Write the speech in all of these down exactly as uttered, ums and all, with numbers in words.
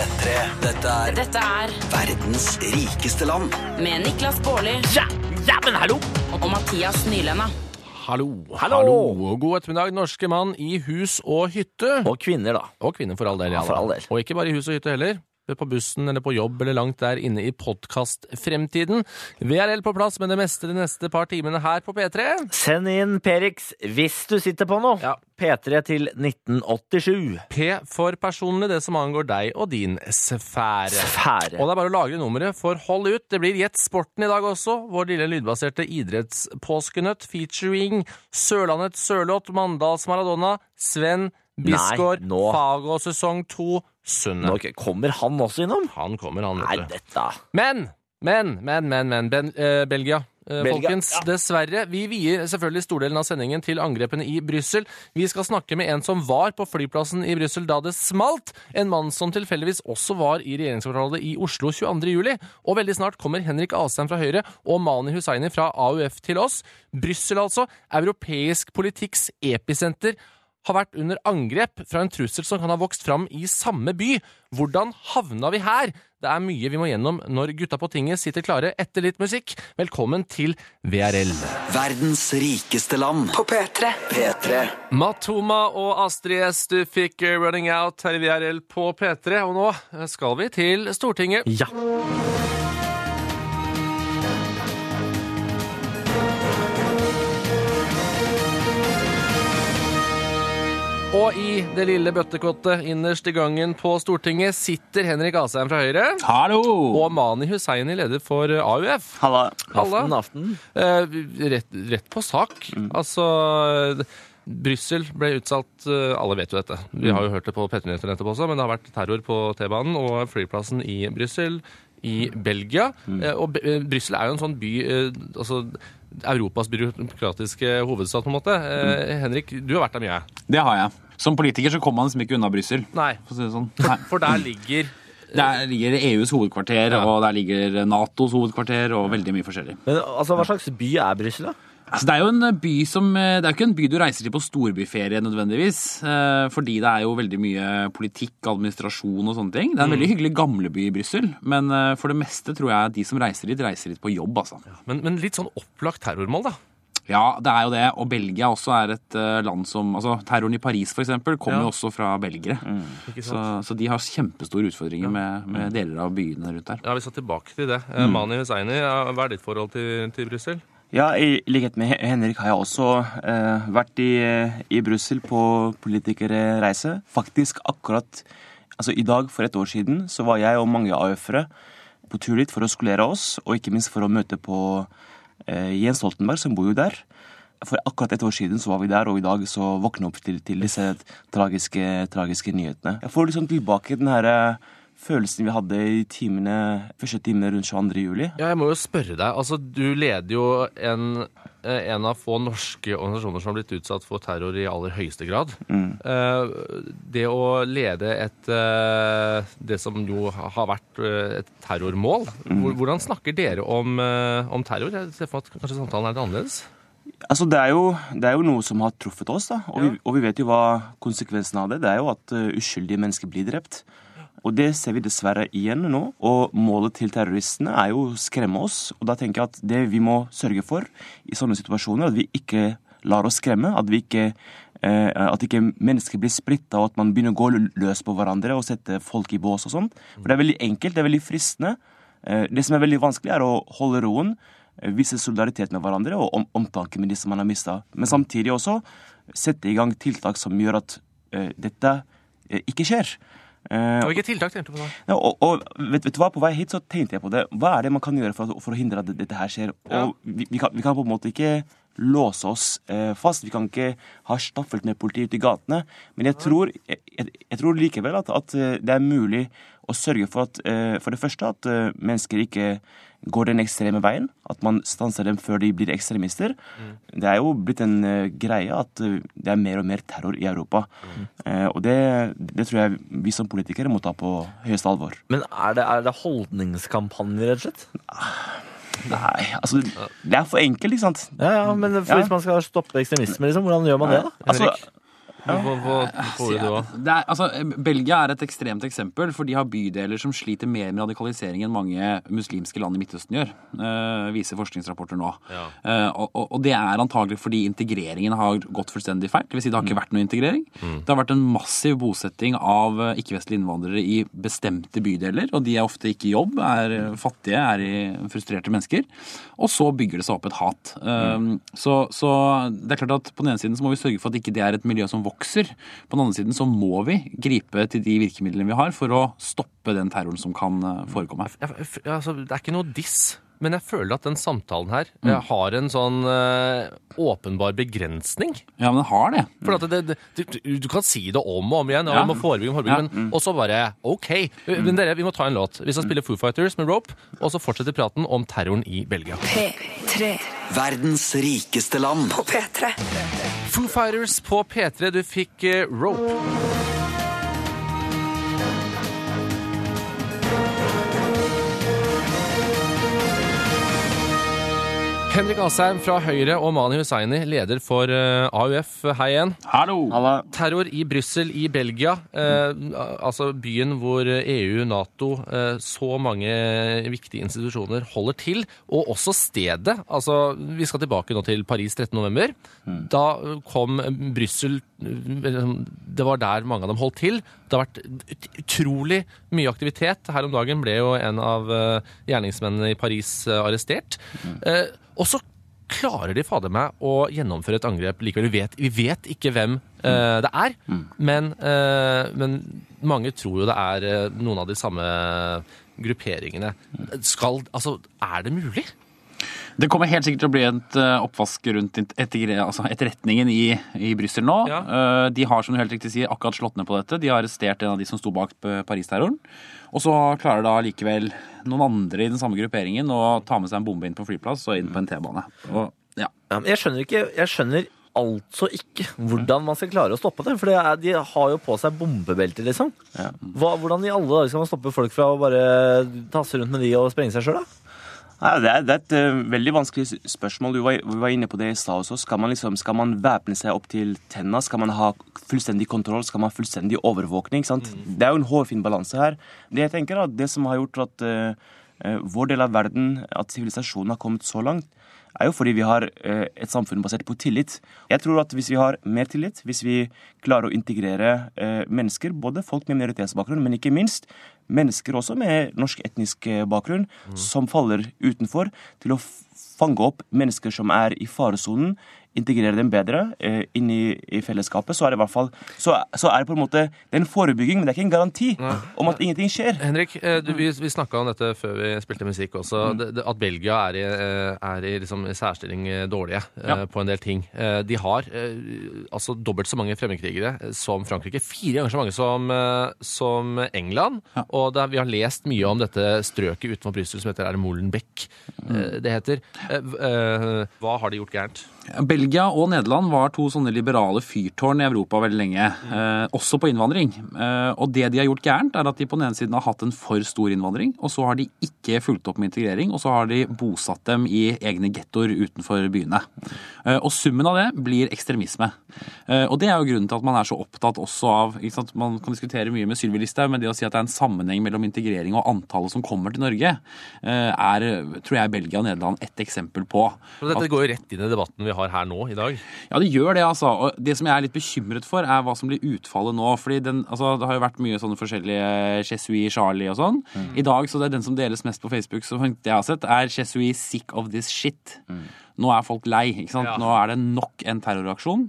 tre. Dette er Dette er verdens rikeste land. med Niklas Baarli Ja, ja, men hallo! og Mathias Nylenda. Hallo, Hallo. hallo. God ettermiddag, norske mann i hus og hytte. Og kvinner, da. Og kvinner for all del, Ja, for all del. Og ikke bare i hus og hytte heller. På bussen eller på jobb eller langt der inne i podcast-fremtiden. V R L på plass med det meste de neste par timene her på P tre. Send inn Perix hvis du sitter på noe. Ja. P tre til nitten åttisju. P for personlig, det som angår deg og din sfære. Sfære. Og det er bare å lagre nummeret, for hold ut. Det blir Gjett sporten i dag også. Vår lille lydbaserte idrettspåskenøtt featuring Sørlandets Sørloth, Mandals Maradona, Sven Bisgaard, Nei, nå- Fago sesong to, Sunne. Nå kommer han også innom. Han kommer, han, Nei, vet du. dette. Men, men, men, men, men, ben, eh, Belgia. Eh, Belgia, folkens, ja. dessverre, vi vier selvfølgelig stordelen av sendingen til angrepene i Bryssel. Vi skal snakke med en som var på flyplassen i Bryssel da det smalt. En mann som tilfeldigvis også var i regjeringskvartalet i Oslo tjueandre juli. Og veldig snart kommer Henrik Asheim fra Høyre og Mani Hussaini fra A U F til oss. Bryssel altså, europeisk politikks episenter, har vært under angrep fra en trussel som kan ha vokst fram i samme by. Hvordan havna vi her? Det er mye vi må gjennom når gutta på tinget sitter klare etter litt musikk. Velkommen til V R L. Verdens rikeste land. På P tre. P tre. Matoma og Astrid S, du fikk Running Out her i V R L på P tre. Og nå skal vi til Stortinget. Ja. Og i det lille bøttekottet innerst i gangen på Stortinget sitter Henrik Asheim fra Høyre. Hallo! Og Mani Hussaini, leder for A U F. Halla. Halla. Aften, aften. Eh, rett, rett på sak. Altså, Bryssel ble utsatt, eh, alle vet jo dette. Vi har jo hørt det på P tre-nyheter nettopp også, men det har vært terror på T-banen og flyplassen i Bryssel, i Belgia. Eh, og Be- eh, Bryssel er jo en sånn by, eh, altså Europas byråkratiske hovedstad på en måte. Eh, Henrik, du har vært der mye. Det har jeg. Som politiker så kommer man liksom ikke unna Bryssel. Nei, For å si det sånn. Nei. for der ligger Der ligger E U's hovedkvarter, Ja. og der ligger NATOs hovedkvarter, og veldig mye forskjellig. Men altså, hva slags by er Bryssel, da? Altså, det er jo en by som, det er jo ikke en by du reiser til på storbyferie nødvendigvis, eh, fordi det er jo veldig mye politikk, administrasjon og sånne ting. Det er en veldig hyggelig gamleby i Bryssel, men eh, for det meste tror jeg de som reiser dit, reiser dit på jobb, altså. men, men litt sånn opplagt terrormål, da. Ja, det er jo det, og Belgia også er et eh, land som, altså terroren i Paris for eksempel, kommer Ja. jo også fra belgere. Ikke Så, sant? så de har kjempestore utfordringer med, med deler av byene rundt der. Ja, vi skal tilbake til det. Eh, Mani Hussaini, ja, hva er ditt forhold til, til Bryssel? Ja, i likhet med Hen- Henrik har jeg også eh, vært i, i Brussel på politikerreise. Faktisk akkurat, altså i dag for et år siden, så var jeg og mange A F-ere på tur dit for å skolere oss, og ikke minst for å møte på eh, Jens Stoltenberg, som bor jo der. For akkurat et år siden så var vi der, og i dag så våkner opp til, til disse tragiske, tragiske nyhetene. Jeg får liksom tilbake den her eh, følelsen vi hadde i timene, første timene rundt tjueandre juli. Ja, jeg må jo spørre deg. Altså, du leder jo en, eh, en av få norske organisasjoner som har blitt utsatt for terror i aller høyeste grad. Mm. Eh, det å lede et, eh, det som jo har vært eh, et terrormål, hvor- hvordan snakker dere om, eh, om terror? Jeg ser for meg at kanskje samtalen er litt annerledes. Altså, det er, jo, det er jo noe som har truffet oss, da. Og, Ja. vi, og vi vet jo hva konsekvensen av det. Det er jo at uh, uskyldige mennesker blir drept. Og det ser vi dessverre igjen nå. Og målet til terroristene er jo å skremme oss. Og da tenker jeg at det vi må sørge for i sånne situasjoner, at vi ikke lar oss skremme, at vi ikke eh, at ikke mennesker blir splitta, og at man begynner å gå løs på hverandre og sette folk i bås og sånn. For det er veldig enkelt, det er veldig fristende. Eh, det som er veldig vanskelig, er å holde roen, vise solidaritet med hverandre og om, omtanke med de som man har mistet. Men samtidig også sette i gang tiltak som gjør at uh, dette uh, ikke skjer. Uh, Og hvilke tiltak tenkte du på da? ja, og og vet, vet du hva, på vei hit så tenkte jeg på det. Hva er det man kan gjøre for, å- for å hindre at dette her skjer? Ja. Og vi, vi, kan, vi kan på en måte ikke låse oss uh, fast. Vi kan ikke ha staffelt med politi ute i gatene. Men jeg tror, jeg, jeg, jeg tror likevel at, at uh, det er mulig å sørge for at, uh, for det første at uh, mennesker ikke går den ekstreme veien, at man stanser dem før de blir ekstremister. Mm. Det er jo blitt en uh, greie at uh, det er mer og mer terror i Europa. Mm. Uh, og det, det tror jeg vi som politikere må ta på høyeste alvor. Men er det, er det holdningskampanjer, rett og slett? Nei, altså, det er for enkelt, ikke sant? Ja, ja, men for Ja. hvis man skal stoppe ekstremisme, liksom, hvordan gjør man det da? Altså, Hva, hva, hva du da? Det er, altså, Belgia er et ekstremt eksempel, for de har bydeler som sliter mer med radikalisering enn mange muslimske land i Midtøsten gjør, uh, viser forskningsrapporter nå. Ja. Uh, og, og det er antagelig fordi integreringen har gått fullstendig feil. Det vil si det har ikke vært noe integrering. Mm. Det har vært en massiv bosetting av ikke-vestlige innvandrere i bestemte bydeler, og de er ofte ikke i jobb, er fattige, er i frustrerte mennesker. Og så bygger det seg opp et hat. Uh, mm. så, så det er klart at på den ene siden så må vi sørge for at ikke det er et miljø som vokser. På den andre siden så må vi gripe til de virkemidlene vi har for å stoppe den terroren som kan forekomme. Ja, altså, det er ikke noe diss, men jeg føler at den samtalen her mm. har en sånn uh, åpenbar begrensning. Ja, men den har det. For at det, det, det, du kan si det om og om igjen, og ja. vi må forebygge, forebygge, ja. men, og så bare, ok, men dere, vi må ta en låt. Vi skal spille Foo Fighters med Rope, og så fortsetter praten om terroren i Belgia. P tre. Verdens rikeste land. På P tre. Foo Fighters på P tre, du fikk uh, Rope. Henrik Asheim fra Høyre og Mani Hussaini, leder for uh, A U F. Hei igjen. Hallo. Hallo. Terror i Brussel i Belgia, uh, altså byen hvor E U, NATO, uh, så mange viktige institusjoner holder til, og også stedet. Altså, vi skal tilbake nå til Paris trettende november. Mm. Da kom Brussel, det var der mange av dem holdt til. Det har vært utrolig mye aktivitet. Her om dagen ble jo en av uh, gjerningsmennene i Paris uh, arrestert. Mm. Uh, Og så klarer de fader meg å gjennomføre et angrep likevel. Vi vet, vi vet ikke hvem uh, det er, mm. men, uh, men mange tror jo det er uh, noen av de samme grupperingene. Skal, altså, er det mulig? Det kommer helt sikkert til å bli et uh, oppvask rundt etter, altså etterretningen i, i Brussel nå. Ja. Uh, de har, som du helt riktig sier, akkurat slått ned på dette. De har arrestert en av de som sto bak Paris-terroren. Og så klarer da likevel noen andre i den samme grupperingen å ta med seg en bombe inn på flyplass og inn på en T-bane. Og, ja. Ja, men jeg skjønner ikke, jeg skjønner altså ikke hvordan man skal klare å stoppe det, for det er, de har jo på seg bombebelter, liksom. Ja. Hva, hvordan i alle dager skal man stoppe folk fra å bare tasse rundt med de og sprenge seg selv, da? Ja, det, er, det er et uh, veldig vanskelig spørsmål. Du var, vi var inne på det i stad også. Skal man, liksom, skal man væpne seg opp til tenna? Skal man ha fullstendig kontroll? Skal man ha fullstendig overvåkning? Sant? Mm. Det er jo en hårfin balanse her. Det jeg tenker at det som har gjort at uh, uh, vår del av verden, at sivilisasjonen har kommet så langt, er jo fordi vi har uh, et samfunn basert på tillit. Jeg tror at hvis vi har mer tillit, hvis vi klarer å integrere uh, mennesker, både folk med minoritetsbakgrunn, men ikke minst mennesker også med norsk etnisk bakgrunn, mm. som faller utenfor, til å fange opp mennesker som er i faresonen, integrere dem bedre eh, inn i, i fellesskapet, så er det i hvert fall så, så er det på en måte det er en forebygging, men det er ikke en garanti Nei. om at ingenting skjer. Henrik, eh, du, vi, vi snakket om dette før vi spilte musikk også, mm. det, det, at Belgia er i, er i liksom, særstilling dårlige ja. eh, på en del ting. Eh, de har eh, altså dobbelt så mange fremmedkrigere som Frankrike, fire ganger så mange som, eh, som England, ja. og der, vi har lest mye om dette strøket utenfor Brussel som heter Molenbeek, mm. eh, det heter. Eh, eh, hva har de gjort gærent? Belgia og Nederland var to sånne liberale fyrtårn i Europa veldig lenge, eh, også på innvandring. Eh, og det de har gjort gærent er at de på den ene siden har hatt en for stor innvandring, og så har de ikke fulgt opp med integrering, og så har de bosatt dem i egne gettoer utenfor byene. Eh, og summen av det blir ekstremisme. Eh, og det er jo grunnen til at man er så opptatt også av, ikke sant, man kan diskutere mye med Sylvi Listhaug, men det å si at det er en sammenheng mellom integrering og antallet som kommer til Norge, eh, er, tror jeg, Belgia og Nederland et eksempel på. Og dette går jo rett inn i debatten vi har her nå i dag. Ja, det gjør det, altså. Og det som jeg er litt bekymret for, er hva som blir utfallet nå. Fordi den, altså, det har jo vært mye sånne forskjellige Jesui, Charlie og sånn. Mm. I dag, så det er den som deles mest på Facebook, som jeg har sett, er Jesui sick of this shit. Mm. Nå er folk lei, ikke sant? Ja. Nå er det nok en terroraksjon.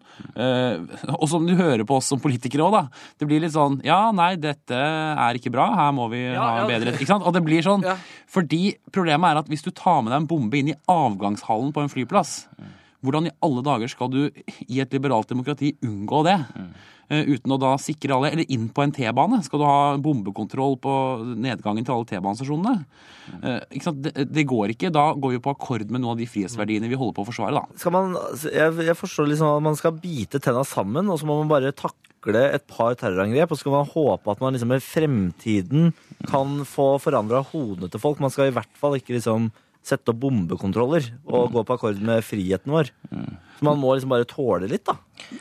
Uh, og som du hører på oss som politikere også, da. Det blir litt sånn, ja, nei, dette er ikke bra, her må vi ja, ha ja, bedre, ikke sant? Og det blir sånn, ja. fordi problemet er at hvis du tar med deg en bombe inn i avgangshallen på en flyplass, mm. hvordan i alle dager skal du i et liberalt demokrati unngå det? Mm. Uh, uten å da sikre alle, eller inn på en T-bane. Skal du ha bombekontroll på nedgangen til alle T-banestasjonene? Uh, ikke sant? Det, det går ikke. Da går vi på akkord med noen av de frihetsverdiene vi holder på å forsvare, da. Skal man, jeg, jeg forstår liksom at man skal bite tenna sammen, og så må man bare takle et par terrorangrep, og så skal man håpe at man liksom i fremtiden kan få forandret hodene til folk. Man skal i hvert fall ikke liksom sette opp bombekontroller og gå på akkord med friheten vår. Så man må liksom bare tåle litt, da.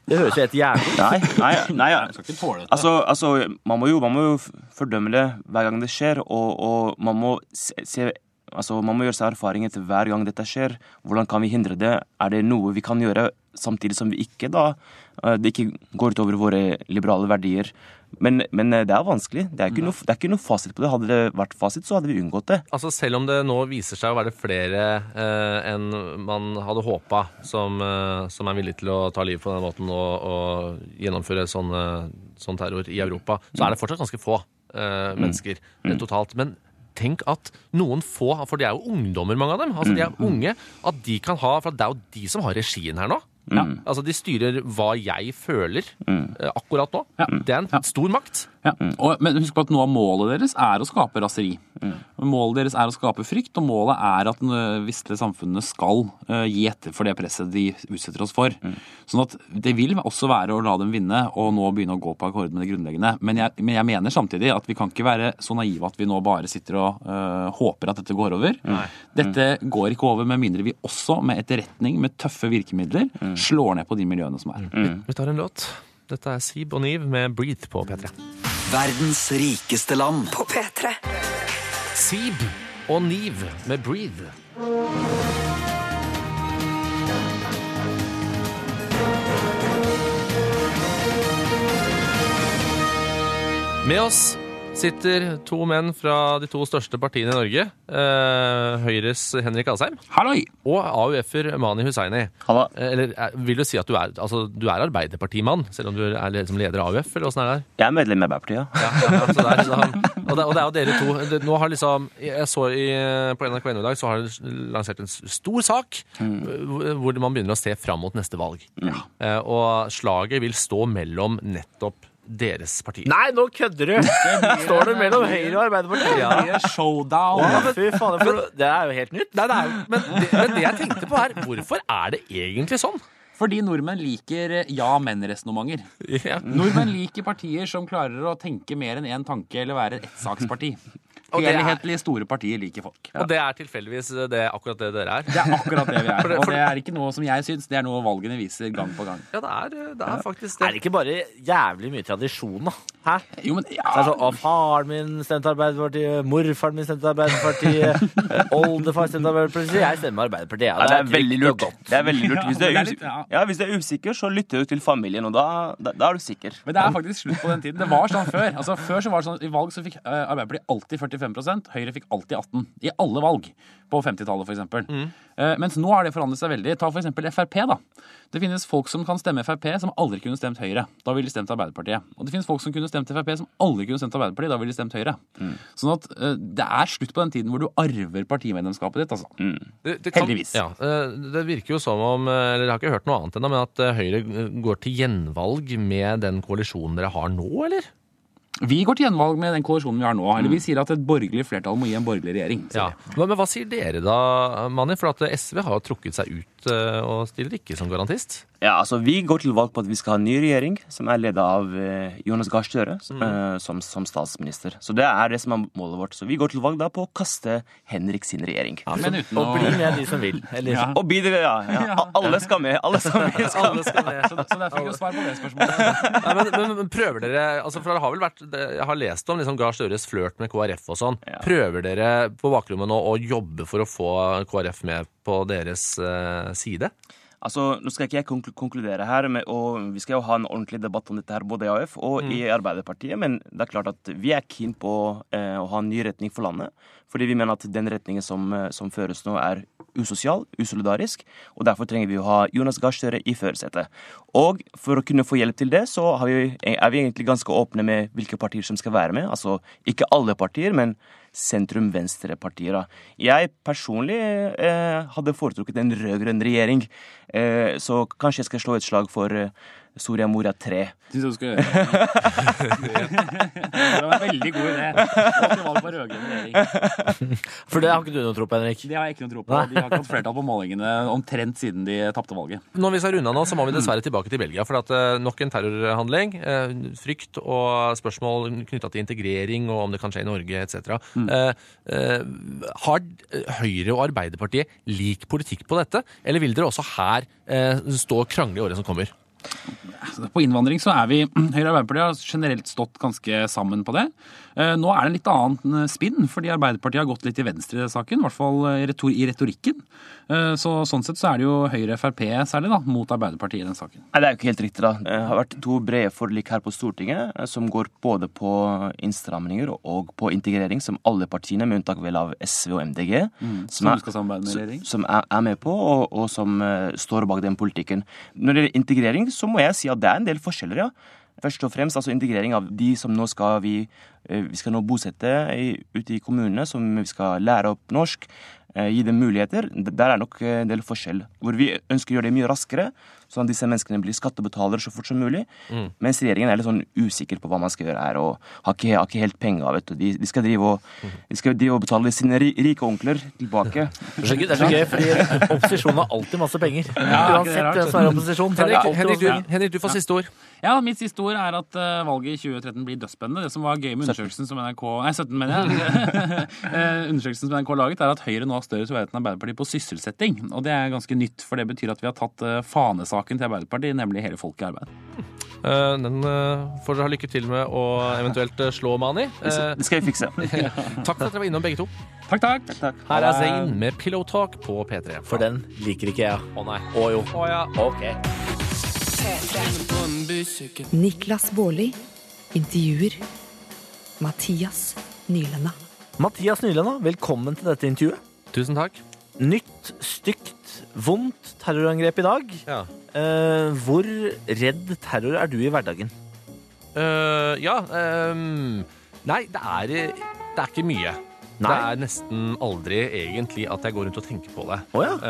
Det høres jo helt jævlig. Nei, nei, nei ja. Jeg skal ikke tåle det. Altså, altså man, må jo, man må jo fordømme det hver gang det skjer, og, og man må se, se altså, man må gjøre seg erfaringer til hver gang dette skjer. Hvordan kan vi hindre det? Er det noe vi kan gjøre samtidig som vi ikke da, det ikke går ut over våre liberale verdier? Men, men det er vanskelig. Det er, ikke noe, det er ikke noe fasit på det. Hadde det vært fasit, så hadde vi unngått det. Altså Selv om det nå viser seg å være flere eh, enn man hadde håpet som, eh, som er villige til å ta liv på den måten og, og gjennomføre sånn, sånn terror i Europa, så er det fortsatt ganske få eh, mennesker mm. totalt. Men tenk at noen få, for de er jo ungdommer, mange av dem, altså de er unge, at de kan ha, for det er jo de som har regien her nå. Ja. Altså De styrer hva jeg føler mm. akkurat nå. Ja. Det er en ja. stor makt. Ja. Og, men husk på at noe av målet deres er å skape raseri. Mm. Målet deres er å skape frykt, og målet er at vestlige samfunnene skal uh, gi etter for det presset de utsetter oss for. Mm. Sånn at det vil også være å la dem vinne og nå begynne å gå på akkord med det grunnleggende. Men jeg, men jeg mener samtidig at vi kan ikke være så naive at vi nå bare sitter og uh, håper at dette går over. Nei. Dette mm. går ikke over med mindre vi også med etterretning, med tøffe virkemidler, mm. slår ned på de miljøene som er. Mm. Vi tar en låt. Dette er Sib og Niv med Breathe på P tre. Verdens rikeste land på P tre. Sib og Niv med Breathe. Med oss sitter to menn fra de to største partiene i Norge. Eh, Høyres Henrik Asheim. Halloi! Og A U F-er Mani Hussaini. Halla. Eller vil du si at du er, altså, du er arbeiderpartimann, selv om du er liksom leder av A U F, eller hvordan er det? Jeg er medlem i Arbeiderpartiet. Ja, ja, ja, så der, så han, og, det, og det er jo dere to. Det, nå har liksom, jeg så i, på N R K i dag, så har det lansert en stor sak, mm. hvor man begynner å se fram mot neste valg. Ja. Eh, og slaget vil stå mellom nettopp deres parti. Nei, nå kødder du! Står det mellom Høyre og Arbeiderpartiet? Ja. Det er showdown. Ja, fy faen, for det er jo helt nytt. Nei, det er, men, det, men det jeg tenkte på er, hvorfor er det egentlig sånn? Fordi nordmenn liker ja-men-resonnementer. Ja. Nordmenn liker partier som klarer å tenke mer enn en tanke eller være et rettssaksparti. Helhetlige store partier liker folk. Ja. Og det er tilfeldigvis det, akkurat det dere er. Det er akkurat det vi er. Og det er ikke noe som jeg syns, det er noe valgene viser gang på gang. Ja, det er, det er faktisk det. Er det ikke bare jævlig mye tradisjon, da? Hæ? Jo, men ja. Det er sånn, å, faren min stemte Arbeiderpartiet, morfaren min stemte Arbeiderpartiet, oldefar stemte Arbeiderpartiet, jeg stemmer Arbeiderpartiet. Ja, det, er ja, det er veldig lurt. Det er veldig lurt. Hvis du er, usikker, ja, hvis du er usikker, så lytter du til familien, og da, da, da er du sikker. Men det er faktisk slutt på den tiden. Det var sånn før. Altså, før så var det sånn, i valg så fikk uh, Arbeiderpartiet alltid førtifem prosent, Høyre fikk alltid atten. I alle valg. På femtitallet, for eksempel. Mm. Uh, mens nå har det forandret seg veldig. Ta for eksempel F R P, da. Det finnes folk som kan stemme F R P som aldri kunne stemt Høyre. Da ville de stemt Arbeiderpartiet. Og det finnes folk som kunne stemt F R P som aldri kunne stemt Arbeiderpartiet. Da ville de stemt Høyre. Mm. Sånn at uh, det er slutt på den tiden hvor du arver partimedlemskapet ditt, altså. Mm. Det, det kan, Heldigvis. Ja, uh, det virker jo som om, eller jeg har ikke hørt noe annet ennå, men at uh, Høyre går til gjenvalg med den koalisjonen dere har nå, eller? Vi går til gjenvalg med den koalisjonen vi har nå. Eller vi sier at et borgerlig flertall må gi en borgerlig regjering. Ja. Men, men hva sier dere da, Mani? For at S V har trukket seg ut uh, og stiller ikke som garantist. Ja, altså Vi går til valg på at vi skal ha en ny regjering, som er ledet av uh, Jonas Gahr Støre mm. uh, som, som statsminister. Så det er det som er målet vårt. Så vi går til valg da på å kaste Henrik sin regjering. Ja, men uten og å... bli med de som vil. Eller... Ja. Og bli det, ja. ja. Alle skal med. Alle skal med. Skal Alle skal med. Så, så derfor fikk vi svar på det spørsmålet. Nei, men, men, men prøver dere, altså for det har vel vært, jeg har lest om liksom Gahr Støres flørt med K R F og sånn. Ja. Prøver dere på bakrommet nå å jobbe for å få K R F med på deres uh, side? Altså, Nå skal ikke jeg konkludere her, med, og vi skal jo ha en ordentlig debatt om dette her både i A U F og mm. i Arbeiderpartiet, men det er klart at vi er keen på eh, å ha en ny retning for landet, fordi vi mener at den retningen som, som føres nå er usosial, usolidarisk, og derfor trenger vi å ha Jonas Gahr Støre i førersetet. Og for å kunne få hjelp til det, så har vi, er vi egentlig ganske åpne med hvilke partier som skal være med, altså ikke alle partier, men sentrum-venstre-partier. Jeg personlig eh, hadde foretrukket en rød-grønn regjering, eh, så kanskje jeg skal slå et slag for eh, Soria Moria tre. Synes du skal gjøre det? Det var en veldig god idé. Det var på rød-grønn regjering. For det har ikke du noe tro på, Henrik? Det har jeg ikke noe tro på. De har ikke hatt flertall på målingene omtrent siden de tapte valget. Når vi skal runde nå, så må vi dessverre tilbake til Belgia, for at uh, nok en terrorhandling, uh, frykt og spørsmål knyttet til integrering og om det kan skje i Norge, et cetera. Mm. Uh, uh, har Høyre og Arbeiderpartiet lik politikk på dette, eller vil dere også her uh, stå og krangle i året som kommer? På innvandring så er vi, Høyre og Arbeiderpartiet har generelt stått ganske sammen på det. Nå er det en litt annen spinn, fordi Arbeiderpartiet har gått litt i venstre i den saken, i hvert fall i retorikken. Så sånn sett så er det jo Høyre og F R P særlig da, mot Arbeiderpartiet i den saken. Nei, det er jo ikke helt riktig da. Det har vært to brede forlik her på Stortinget, som går både på innstramninger og på integrering, som alle partiene, med unntak vel av S V og M D G, mm, som, er, skal samarbeide med regjering. som er, er med på, og, og som uh, står bak den politikken. Når det gjelder integrering, så må jeg si at det er en del forskjeller, ja. Først og fremst altså integrering av de som nå skal vi, vi skal nå bosette i, ute i kommunene, som vi skal lære opp norsk, gi dem muligheter. Der er nok en del forskjell, hvor vi ønsker å gjøre det mye raskere, sånn at disse menneskene blir skattebetalere så fort som mulig, mm. mens regjeringen er litt sånn usikker på hva man skal gjøre her, og har ikke, har ikke helt penger, vet du. De, de skal drive og, de skal drive og betale sine rike onkler tilbake. Det er så gøy, det er så gøy, fordi opposisjonen har alltid masse penger. Ja, uansett hvem som er opposisjon. Henrik, Henrik, Henrik, du, Henrik, du får siste ord. Ja, mitt siste ord er at uh, valget i tjue tretten blir dødsspennende. Det som var gøy med undersøkelsen som N R K... Nei, sytten mener jeg. undersøkelsen som N R K laget, er at Høyre nå har større troverdighet enn Arbeiderpartiet på sysselsetting. Og det er ganske nytt, for det betyr at vi har tatt uh, fanesaken til Arbeiderpartiet, nemlig hele folket i arbeid. Uh, den uh, får dere ha lykke til med å eventuelt uh, slå Mani. Uh, det skal vi fikse. Takk for at dere var innom begge to. Takk, takk. takk, takk. Her er Zayn med Pillow Talk på P tre. For den liker ikke jeg. Å nei. Å jo. Å ja. Ok. Niklas Baarli intervjuer Mathias Nylenda. Mathias Nylenda, velkommen til dette intervjuet. Tusen takk. Nytt, stygt, vondt terrorangrep i dag. Ja. Eh, hvor redd terror er du i hverdagen? Uh, ja, um, nei, det er, det er ikke mye. Nei. Det er nesten aldri egentlig at jeg går rundt og tenker på det. Å ja.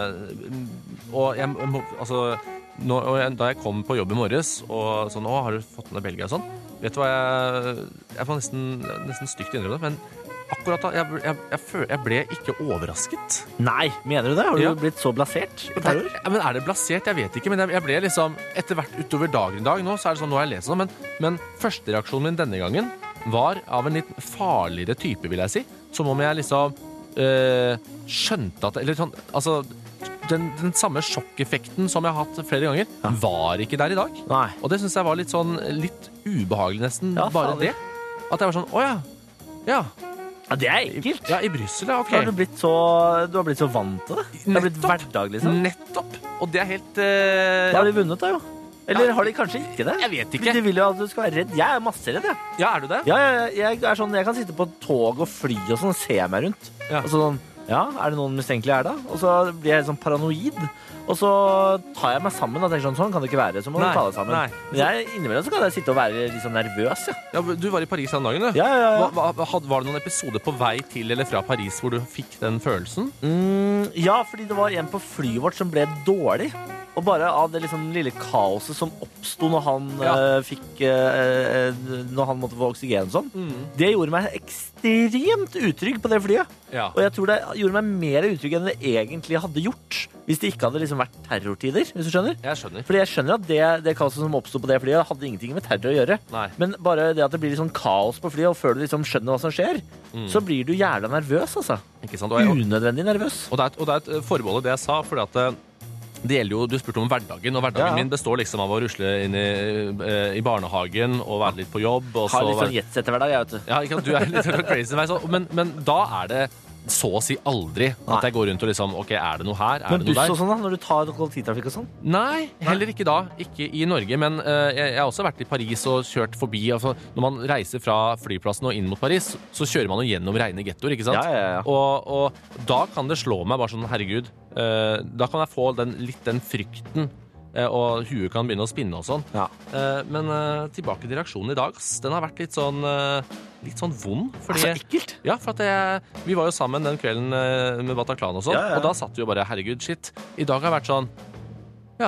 Uh, og jeg må, altså, nå, og jeg, da jeg kom på jobb i morges, og sånn, å, har du fått med Belgia og sånn? Vet du hva, jeg, jeg var nesten, nesten stygt innrømme det, men akkurat da, jeg, jeg, jeg, føl, jeg ble ikke overrasket. Nei, mener du det? Har du Ja. blitt så blasert på terror? Ja, men er det blasert? Jeg vet ikke, men jeg, jeg ble liksom, etter hvert utover dagen i dag nå, så er det sånn, nå har jeg lest sånn, men, men første reaksjonen min denne gangen var av en litt farligere type, vil jeg si. Som om jeg liksom øh, skjønte at, eller sånn, altså, den, den samme sjokkeffekten som jeg har hatt flere ganger, Ja. var ikke der i dag. Nei. Og det synes jeg var litt sånn, litt ubehagelig nesten, Ja, bare fader. det. At jeg var sånn, åja, ja, Ja, det er ekkelt. ja, i Bryssel, ja, ok. Har du, blitt så, du har blitt så vant til det. Det har blitt Nettopp. hverdag, liksom. Nettopp. Og det er helt... øh, Da har de vunnet, da jo. Eller har de kanskje ikke det? Jeg vet ikke. De vil jo at du skal være redd. Jeg er masse redd, jeg. ja, er du det? Ja, jeg, jeg, er sånn, jeg kan sitte på tog og fly og sånn og se meg rundt. Ja. Og så sånn, ja, er det noen mistenkelige her da? Og så blir jeg sånn paranoid. Og så tar jeg meg sammen og tenker sånn, sånn kan det ikke være, så må Nei, du ta deg sammen. nei. Men jeg, innimellom så kan jeg sitte og være litt sånn nervøs, ja. Ja, du var i Paris den dagen, du. Ja, ja, ja. Hva, hva, had- var det noen episode på vei til eller fra Paris hvor du fikk den følelsen? Mm, ja, fordi det var en på flyet vårt som ble dårlig. Og bare av det liksom lille kaoset som oppstod når han Ja. eh, fikk eh, eh, Når han måtte få oksygen og sånn. Det gjorde meg ekstremt utrygg på det flyet. Ja. Og jeg tror det gjorde meg mer utrygg enn det egentlig hadde gjort hvis det ikke hadde liksom vært terrortider, hvis du skjønner. Jeg skjønner. Fordi jeg skjønner at det, det kaoset som oppstod på det flyet, hadde ingenting med terror å gjøre. Nei. Men bare det at det blir litt sånn kaos på flyet, og før du liksom skjønner hva som skjer, så blir du jævla nervøs, altså. Ikke sant? Og, jeg, og, Unødvendig nervøs. og det er et, og det er et forbehold i det jeg sa, fordi at eh, det gjelder jo, du spurte om hverdagen, og hverdagen Ja. min består liksom av å rusle inn i, eh, i barnehagen og være litt på jobb. Og Har så litt sånn være- jetsetter-hverdag, jeg, vet du. Ja, ikke sant? Du er litt sånn crazy, meg, så, men, men da er det så å si aldri Nei. at jeg går rundt og liksom, ok, er det noe her? Er Men det noe buss der? og sånn da, når du tar kollektivtrafikk og sånn? Nei, heller ikke da. Ikke i Norge, men eh, jeg, jeg har også vært i Paris og kjørt forbi. Altså, når man reiser fra flyplassen og inn mot Paris, så kjører man jo gjennom rene gettoer, ikke sant? Ja, ja, ja. Og, og da kan det slå meg bare sånn, herregud, eh, da kan jeg få den, litt den frykten, eh, og huet kan begynne å spinne og sånn. Ja. Eh, men eh, tilbake til reaksjonen i dag, ass. Den har vært litt sånn, eh, litt sånn vond. Fordi, Så ekkelt. ja, for at jeg, vi var jo sammen den kvelden eh, med Bataclan og sånn, Ja, ja. og da satt vi jo bare, herregud, shit. I dag har jeg vært sånn, ja,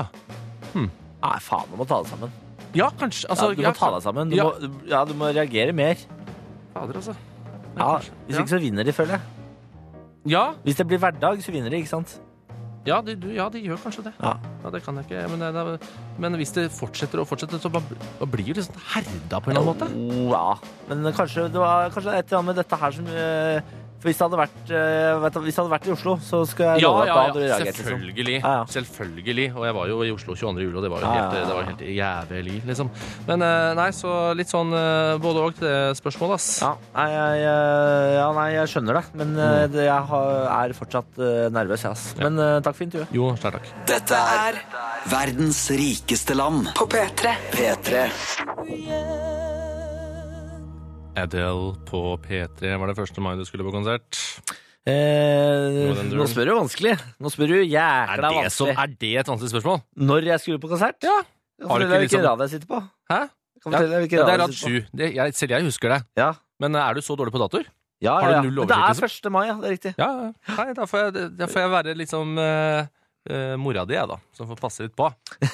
Nei, faen, du må ta deg sammen. ja, kanskje. Altså, Ja, du må ta deg sammen. Du, ja. må, ja, du må reagere mer. Fader, altså. Ja, hvis ikke så vinner de, føler jeg. Ja, Hvis det blir hverdag, så vinner de, ikke sant? ja, de, du- ja, de gjør kanskje det. Ja. Ja, det kan jeg ikke. Men, det, det, men hvis det fortsetter og fortsetter, så bare- da blir det liksom herda på en eller annen måte. Oh, ja. Men kanskje det var kanskje et eller annet med dette her som eh, Hvis det hadde vært, uh, vet du, hvis det hadde vært i Oslo, så skulle jeg Ja, love at ja, da ja, hadde du reagert. Liksom. selvfølgelig. Ja, ja. Selvfølgelig. Og jeg var jo i Oslo tjueandre juli, og det var jo Ja, helt, ja, ja. det var helt jævlig, liksom. Men eh, nei, så litt sånn eh, både og til det spørsmålet, ass. Ja, nei, jeg, jeg- ja, nei, jeg skjønner det, men uh, det, jeg har, er fortsatt uh, nervøs, jeg, ass. Men uh, takk for intervjuet. Jo, snart takk. Dette er verdens rikeste land. På P tre. P tre. Adele på P tre var det første mai du skulle på konsert. Eh, den nå duren. spør du vanskelig. Nå spør du Er jækla det, som, vanskelig. er det et vanskelig spørsmål? Når jeg skulle på konsert? Ja. Jeg kan Har du fortelle ikke deg hvilken liksom- rad jeg sitter på. Hæ? Jeg kan Ja, fortelle deg hvilken ja, det er rad rad jeg sitter sju. Det, jeg, selv jeg husker det. på. Ja, Men eh, er du så dårlig på datoer? ja, Har du ja. null Men det er oversikt, første mai, ja. Det er riktig. Ja, ja. Nei, da får jeg, da får jeg være liksom uh, mora di, jeg, da. Som får passe litt på.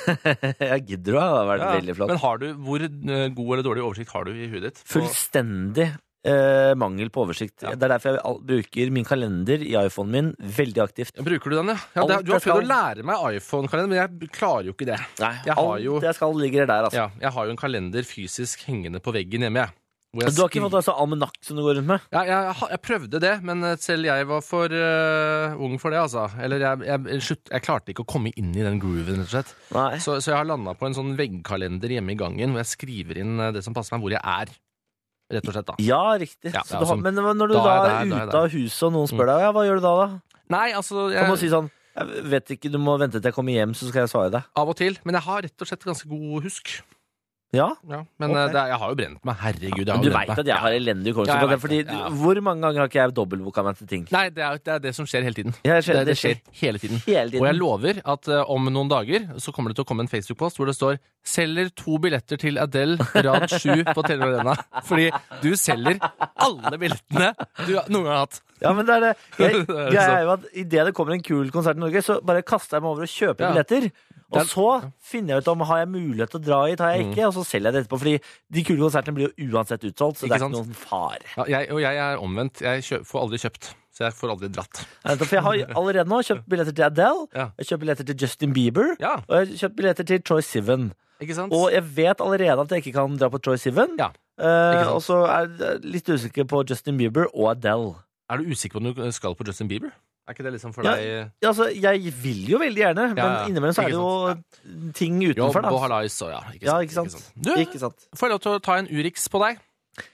Jeg gidder å ha vært Ja. veldig flott. Men har du, hvor eh, god eller dårlig oversikt har du i huet ditt? Fullstendig eh, mangel på oversikt. Ja. Det er derfor jeg al- bruker min kalender i iPhonen min veldig aktivt. Bruker du den, ja? ja det, Alt du har jeg prøvd å skal. lære meg iPhone-kalender, men jeg klarer jo ikke det. Nei, jeg har alt jo- jeg skal ligger der, altså. Ja, jeg har jo en kalender fysisk hengende på veggen hjemme, jeg. Hvor jeg Du har ikke skri- fått altså almanakk som du går rundt med? Ja, jeg, jeg, jeg prøvde det, men selv jeg var for eh, ung for det, altså. Eller jeg, jeg, slutt, jeg klarte ikke å komme inn i den grooven, rett og slett. Nei. Så, så jeg har landet på en sånn veggkalender hjemme i gangen, hvor jeg skriver inn eh, det som passer meg, hvor jeg er. Rett og slett, da. Ja, riktig. Ja, Så ja, du har, sånn- men når du da da er er, jeg der, da er jeg ute av huset, og noen spør deg, ja, hva gjør du da, da? Nei, altså Kan man jeg, si sånn, jeg vet ikke, du må vente til jeg kommer hjem, så skal jeg svare deg. Av og til. Men jeg har rett og slett ganske god husk. Ja, Ja, men Ok. eh, det, er- jeg har jo brent meg. Herregud, jeg har men du jo brent vet meg. at jeg har elendig hukommelse Ja, jeg på det, vet fordi det, ja. hvor mange ganger har ikke jeg dobbeltboka meg til ting? Nei, det er, det er det som skjer hele tiden. Jeg Det, det skjer hele tiden. hele tiden. Og jeg lover at eh, om noen dager så kommer det til å komme en Facebook-post hvor det står 'Selger to billetter til Adele, rad sju på Telenor Arena'. Fordi du selger alle billettene du noen gang har hatt. Ja, men det er det. Jeg, Det er jeg sant. er jo at i det det kommer en kul konsert i Norge, så bare kaster jeg meg over og kjøper Ja. billetter. Og Det er- så finner jeg ut om har jeg mulighet til å dra hit, har jeg ikke, og så selger jeg det etterpå. Fordi de kule konsertene blir jo uansett utsolgt, så Ikke det er sant? ikke noen fare. Ja, jeg, og jeg er omvendt. Jeg kjø, får aldri kjøpt. Så jeg får aldri dratt. Nei, For jeg har allerede nå kjøpt billetter til Adele, Ja. jeg har kjøpt billetter til Justin Bieber, Ja, og jeg har kjøpt billetter til Troye Sivan. ikke sant? Og jeg vet allerede at jeg ikke kan dra på Troye Sivan. Ja, eh, ikke sant? og så er jeg litt usikker på Justin Bieber og Adele. Er du usikker på om du skal på Justin Bieber? Er ikke det liksom for Ja, deg Ja, altså, jeg vil jo veldig gjerne, men Ja, ja. innimellom så er det jo ting utenfor. jobb da. og hallais og ja? Ikke Ja, sant? ikke sant? Du, Ikke sant? får jeg lov til å ta en Urix på deg?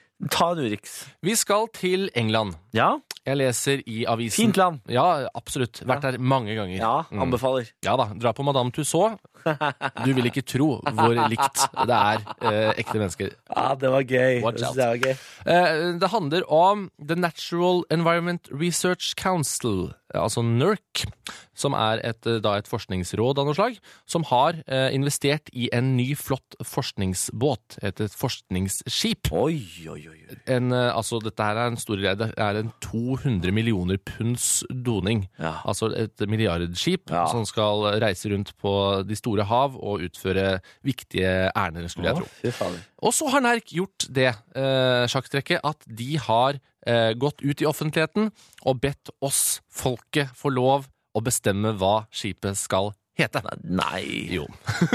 Ta en Urix. Vi skal til England. Ja, Jeg leser i avisen fint land. Ja, absolutt. Vært der mange ganger. Ja, Mm. anbefaler. Ja da, dra på Madame Tussauds. Du vil ikke tro hvor likt det er eh, ekte mennesker. Ja, det var gøy. Watch Det out. synes jeg var gøy. Eh, det handler om The Natural Environment Research Council, altså N E R C, som er et, eh, da et forskningsråd av noe slag, som har eh, investert i en ny flott forskningsbåt, et, et forskningsskip. Oi, oi, oi. oi. En, eh, altså, dette her er en stor greie. Det er en to hundre millioner punds doning. Ja. Altså et milliardskip Ja. som skal reise rundt på de store hav og utføre viktige ærender, skulle jeg Å, tro. fy fader. Og så har N E R C gjort det eh, sjakktrekket at de har eh, gått ut i offentligheten og bedt oss, folket, få lov å bestemme hva skipet skal hete. Nei, Jo.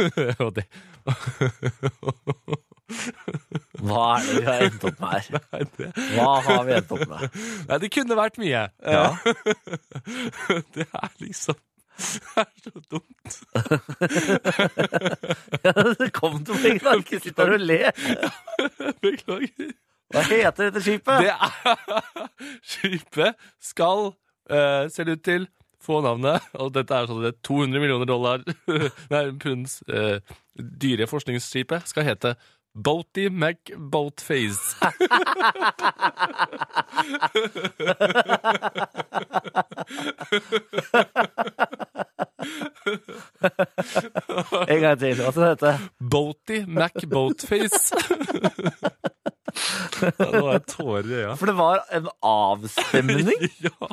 Og det hva er det vi har endt opp med her? Nei, det, Hva har vi endt opp med? nei, det kunne vært mye. Ja. Det er liksom Det er så dumt. Det kom til meg, da. Ikke sitt der og le. Beklager. Hva heter dette skipet? Det er Skipet skal, uh, ser det ut til, få navnet, og dette er sånn det to hundre millioner dollar, nei, punds, uh, dyre forskningsskipet, skal hete Boaty McBoatface. En gang til. Hva skal det hete? Boaty McBoatface. Ja, nå er jeg tårer i øya. For det var en avstemning. Ja.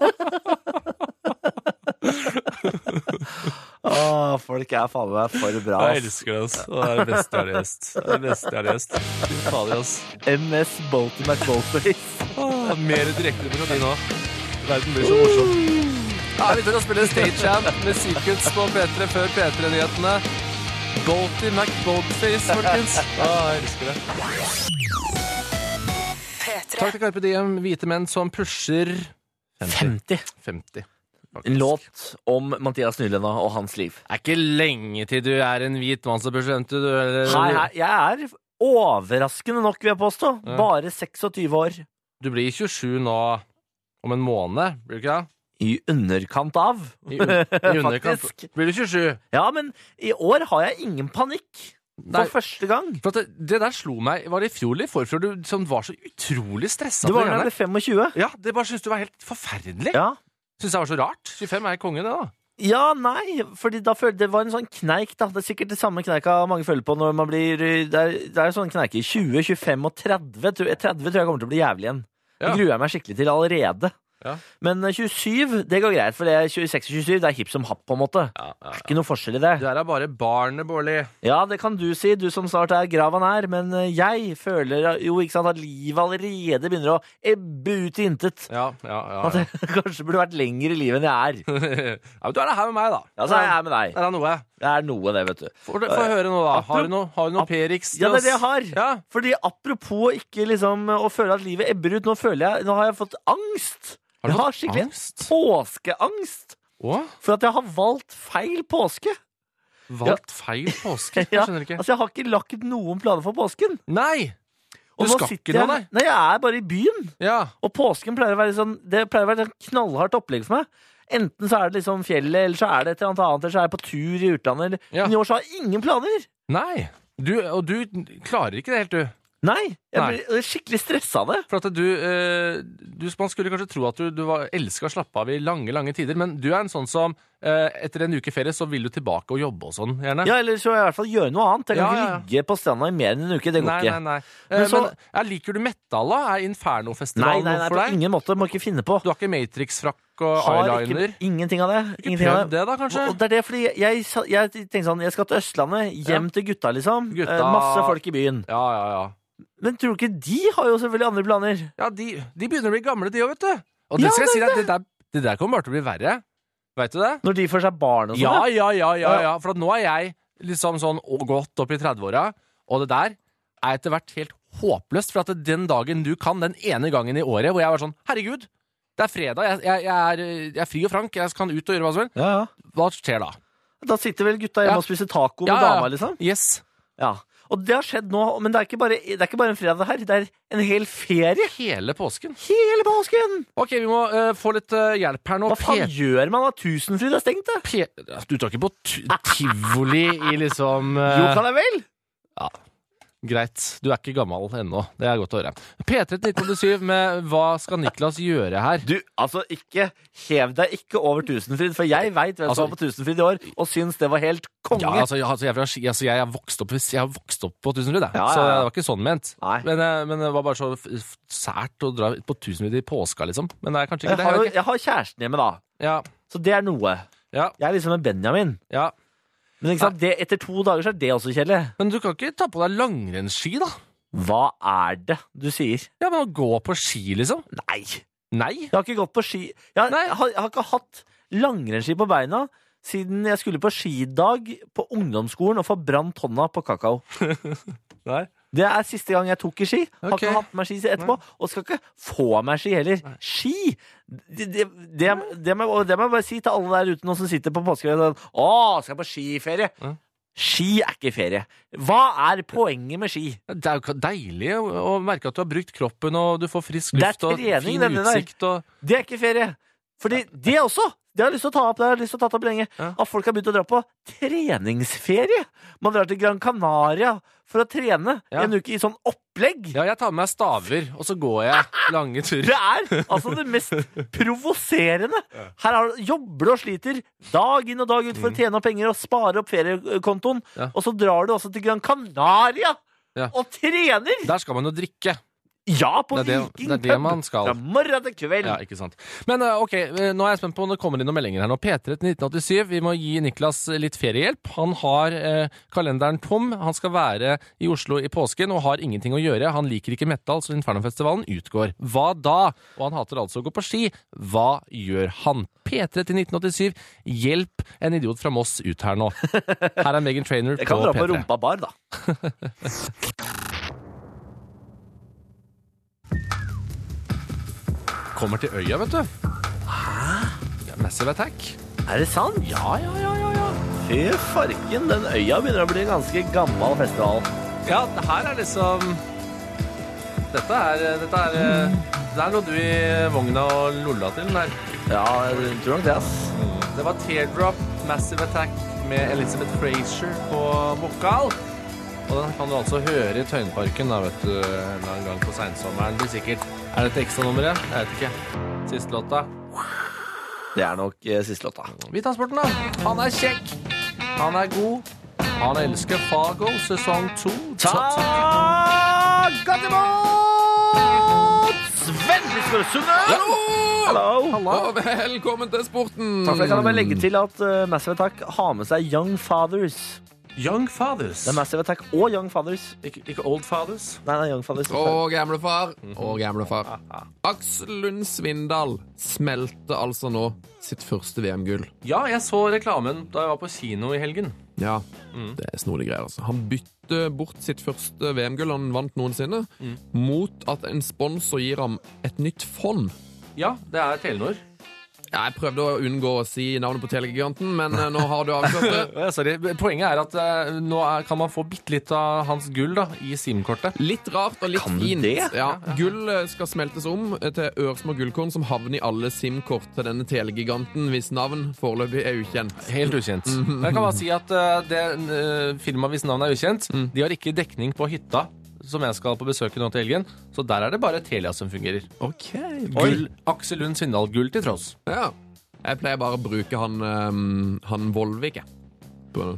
Åh, folk er faen meg for bra. Jeg ass. elsker det, altså. Det er det beste jeg har lest. Det er det beste jeg har lest. Fy fader, altså. M S Boaty McBoatface. Åh, mer direkte på de nå. Verden blir så morsom. Ja, vi tar og spiller State Champ med Secrets på P tre før P tre-nyhetene. Boaty McBoatface, folkens. Ah, jeg elsker det. Takk til Carpe Diem, hvite menn som pusher femti. femti. Faktisk. En låt om Mathias Nylenda og hans liv. Det er ikke lenge til du er en hvit mann som pusher femti, du. Eller? Hei, hei, jeg er overraskende nok, vil jeg påstå. Ja. Bare seksogtyve år. Du blir tjuesju nå om en måned, blir du ikke det? I underkant av. I, un i underkant. Faktisk. Blir du tjuesju? Ja, men i år har jeg ingen panikk. For Nei. første gang. For at det, det der slo meg, var det i fjor eller i forfjor, du som var så utrolig stresset. Det var da på jeg ble femogtjue. Ja, det bare synes du var helt forferdelig. Ja. Synes jeg var så rart. tjuefem er kongen, det da. Ja, nei, fordi da følte det var en sånn kneik da. Det er sikkert det samme kneika mange føler på når man blir, det er, det er sånn kneik i tjue, tjuefem og tretti. tretti tror jeg kommer til å bli jævlig igjen. Ja. Det gruer jeg meg skikkelig til allerede. Ja. Men tjuesju, det går greit, for det er tjueseks og tjuesju, det er hipp som happ på en måte. Ja, ja, Det er ikke noe forskjell i det. Det her er bare barnet, Bårli. Ja, det kan du si, du som snart er grava nær, men jeg føler jo ikke sant at livet allerede begynner å ebbe ut i intet. Ja, ja, ja. At jeg kanskje burde vært lenger i livet enn jeg er. ja. ja du er det her med meg, da. Ja, så er jeg med deg. Det er noe. Det er noe det, vet du. Få høre noe, da. Har du noe, har du noe Ap- Perix til Ja, det er oss? det jeg har. Ja. Fordi apropos ikke liksom å føle at livet ebber ut, nå føler jeg, nå har jeg fått angst. Har du jeg har fått skikkelig angst? påskeangst. Å? For at jeg har valgt feil påske. Valgt feil påske? Jeg Ja, skjønner ikke. altså jeg har ikke lagt noen planer for påsken. Nei! Du Og nå skal sitter ikke noe, jeg- Nei, jeg er bare i byen. Ja. Og påsken pleier å være sånn, det pleier å være et knallhardt opplegg for meg. Enten så er det liksom fjellet, eller så er det et eller annet, eller så er jeg på tur i utlandet. Eller. Ja. Men i år så har jeg ingen planer. Nei. Du, og du klarer ikke det helt, du. Nei, jeg Nei. blir skikkelig stressa av det. For at du, eh, du Man skulle kanskje tro at du, du var elska å slappe av i lange, lange tider, men du er en sånn som eh, etter en uke ferie så vil du tilbake og jobbe og sånn, gjerne. Ja, eller så i hvert fall gjøre noe annet. Jeg kan Ja, ikke ja, ja. ligge på stranda i mer enn en uke. Det går Nei, ikke. nei, nei. Men Eh, så- Men ja, liker du metal, da? Er Inferno-festival Nei, nei, nei, noe for på deg? ingen måte. Må ikke finne på. Du har ikke Matrix-frakk og Har eyeliner? ikke, ingenting av det. Ikke Ingenting av prøvd det, da, kanskje? Og det er det, fordi jeg, jeg, jeg tenkte sånn, jeg skal til Østlandet, hjem Ja. til gutta, liksom. Gutta. Eh, masse folk i byen. Ja, ja, ja. Men tror du ikke de har jo selvfølgelig andre planer? Ja, de, de begynner å bli gamle, de òg, vet du. Og det Ja, skal jeg si det deg, det der, det der kommer bare til å bli verre. Vet du det? Når de får seg barn og sånn? Ja, ja. ja, ja, ja, Ja. ja. For at nå er jeg liksom sånn og godt opp i trettiåra, og det der er etter hvert helt håpløst. For at den dagen du kan, den ene gangen i året hvor jeg var sånn, herregud, det er fredag, jeg, jeg, jeg, er, jeg er fri og frank, jeg kan ut og gjøre hva som helst. Ja, ja. Hva skjer da? Da sitter vel gutta hjemme Ja. og spiser taco med Ja, ja, ja. dama, liksom? Yes. Ja. Og det har skjedd nå, men det er ikke bare, det er ikke bare en fredag her, det er en hel ferie. Hele påsken. Hele påsken! Ok, vi må eh, få litt eh, hjelp her nå. Hva faen gjør man da Tusenfryd er stengt, da? P du tar ikke på t tivoli i liksom eh, Jo, kan jeg vel? Ja, greit. Du er ikke gammel ennå. Det er godt å høre. P tre til nitten åttisju med Hva skal Niklas gjøre her? Du, altså, ikke hev deg ikke over Tusenfryd, for jeg vet hvem Altså- som var på Tusenfryd i år, og syns det var helt konge. Ja, altså, jeg, altså, jeg, er fra Ski- altså, jeg, er vokst opp, jeg har vokst opp på Tusenfryd, jeg. Ja, ja, Så ja. det var ikke sånn ment. Nei. Men, eh, men det var bare så f- f- sært å dra på Tusenfryd i påska, liksom. Men det er kanskje ikke jeg, det. har jo, jeg vet ikke. jeg har kjæresten hjemme, da, Ja, så det er noe. ja, Jeg er liksom en Benjamin. ja. Men ikke sant, det, etter to dager så er det også kjedelig. Men du kan ikke ta på deg langrennsski, da? Hva er det du sier? Ja, men å gå på ski, liksom? Nei, Nei. jeg har ikke gått på ski. Jeg, Nei. jeg, har, jeg har ikke hatt langrennsski på beina siden jeg skulle på skidag på ungdomsskolen og få brant hånda på kakao. Nei. Det er siste gang jeg tok i ski. Har Ok. ikke hatt meg ski etterpå. Og skal ikke få meg ski heller. Ski! Det, det, det, det, må, og det må jeg bare si til alle der ute nå som sitter på påskeferie. Sånn, Å, skal jeg på skiferie? Ja. Ski er ikke ferie. Hva er poenget med ski? Det er jo ikke deilig å, å merke at du har brukt kroppen, og du får frisk Det er luft og trening, fin denne der. utsikt. Og... Det er ikke ferie. Fordi det også, det har jeg lyst til å ta opp, det har jeg lyst til å ta opp lenge, Ja. at folk har begynt å dra på treningsferie. Man drar til Gran Canaria for å trene Ja. en uke i sånn opplegg. Ja, jeg tar med meg staver, og så går jeg lange turer. Det er altså det mest provoserende. Her har, jobber du og sliter dag inn og dag ut for å tjene opp penger og spare opp feriekontoen, Mm. Ja. og så drar du også til Gran Canaria Ja. og trener! Der skal man jo drikke. Ja, på Det er det- Viking det er det man skal. Fra morgen til kveld. Ja, ikke sant. Men uh, ok, uh, nå er jeg spent på om det kommer inn noen meldinger her nå. P tre til nitten åttisju, vi må gi Niklas litt feriehjelp. Han har uh, kalenderen tom. Han skal være i Oslo i påsken og har ingenting å gjøre. Han liker ikke metal, så Infernofestivalen utgår. Hva da? Og han hater altså å gå på ski. Hva gjør han? P tre til nitten åttisju, hjelp en idiot fra Moss ut her nå. Her er Megan Trainor Jeg kan på dra på P tre. rumpa bar, da. kommer til øya, vet du. Hæ? Massive Attack. Er det sant? Ja, ja, ja, ja, ja. Fy farken, den øya begynner å bli en ganske gammel festival. Ja, det her er liksom... Dette er, dette er, det er noe du i vogna og lolla til den her. Ja, jeg tror nok det, ass. Det var Teardrop, Massive Attack med Elizabeth Fraser på vokal. Og den kan du altså høre i Tøyenparken da, vet du, en gang, gang på sensommeren. Det blir sikkert. Er det et ekstra nummeret? Jeg vet ikke. Siste låta. Det er nok eh, siste låta. Vi tar sporten da. Han er kjekk. Han er god. Han elsker Fargo, sesong to. Ta godt imot! Veldig skal du synge! Hallo! Hallo! Og velkommen til sporten! Takk for det. Kan jeg bare legge til at uh, Massive Attack har med seg Young Fathers. Young Fathers? Det er Massive Attack og Young Fathers. Ikke, ikke Old Fathers? Nei, nei, Young Fathers. Og gamlefar. Og gamlefar. Aksel Lund Svindal smelte altså nå sitt første V M-gull. Ja, jeg så reklamen da jeg var på kino i helgen. Ja, det er snodige greier altså. Han bytte bort sitt første V M-gull han vant noensinne, mm. mot at en sponsor gir ham et nytt fond. Ja, det er Telenor. Ja, jeg prøvde å unngå å si navnet på Telegiganten, men uh, nå har du avslørt det. Sorry. Poenget er at uh, nå er, kan man få bitte litt av hans gull da, i SIM-kortet. Litt rart og litt kan fint. Det? Ja, gull skal smeltes om til ørsmå gullkorn som havner i alle SIM-kort til denne Telegiganten, hvis navn foreløpig er ukjent. Helt ukjent. Mm-hmm. Jeg kan bare si at uh, det uh, firmaet hvis navn er ukjent, mm. de har ikke dekning på hytta som jeg skal på besøke nå til helgen, så der er det bare Telia som fungerer. Ok. Gull, Aksel Lund Svindal, gull til tross. Ja. Jeg pleier bare å bruke han, um, han Volvik, jeg.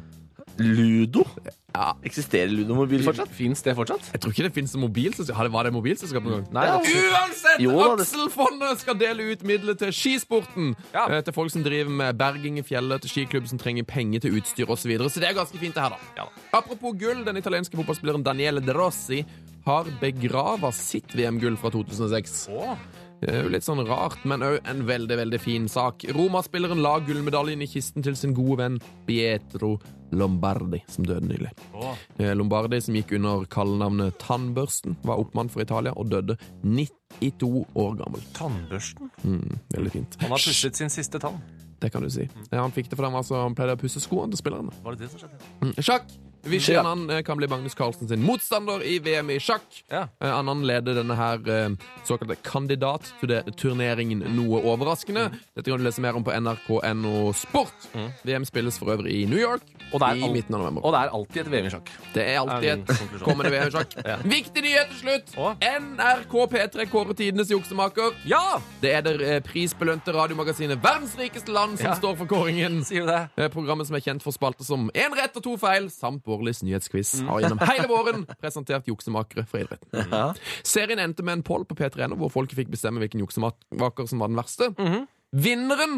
Ludo? Ja. Eksisterer Ludo-mobil fortsatt? Finns det fortsatt? Jeg tror ikke det finnes en mobilselskap. Var det mobilselskap noen gang? Nei. Ja. Uansett, jo, det... Akselfondet skal dele ut midler til skisporten. Ja. Eh, til folk som driver med berging i fjellet, til skiklubb som trenger penger til utstyr og så videre. Så det er ganske fint det her da. Ja. Apropos gull, den italienske fotballspilleren Daniele De Rossi har begravet sitt V M-gull fra to tusen og seks. Åh. Det er jo litt sånn rart, men også en veldig, veldig fin sak. Roma-spilleren la gullmedaljen i kisten til sin gode venn Pietro Lombardi, som døde nylig. Oh. Lombardi, som gikk under kallenavnet Tannbørsten, var oppmann for Italia og døde nittito år gammel. Tannbørsten? Mm, veldig fint. Han har pusset sin siste tann. Det kan du si. Mm. Han fikk det fordi han, var så, han pleide å pusse skoene til spillerne. Var det det som skjedde? Mm. Sjakk! Visste han kan bli Magnus Carlsen sin motstander i V M i sjakk. Ja. Annan leder denne her såkalte kandidatturneringen noe overraskende. Dette kan du lese mer om på N R K N O Sport. Mm. V M spilles for øvrig i New York i midten av november. Og det er alltid et V M i sjakk. Det er alltid et kommende V M i sjakk. Ja. Viktig nyhet til slutt! Åh. N R K P tre kårer tidenes juksemaker. Ja! Det er det prisbelønte radiomagasinet Verdens rikeste land som ja. står for kåringen. Sier du det? Programmet som er kjent for spalte som En rett og to feil, samt Bårlis nyhetsquiz, har gjennom hele våren presentert juksemakere fra idretten. Mm. Serien endte med en poll på P tre N O, hvor folket fikk bestemme hvilken juksemaker som var den verste. Mm-hmm. Vinneren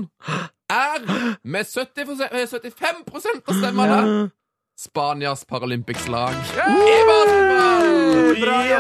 er med sytti, syttifem prosent av stemmene Spanias Paralympics-lag i basketball!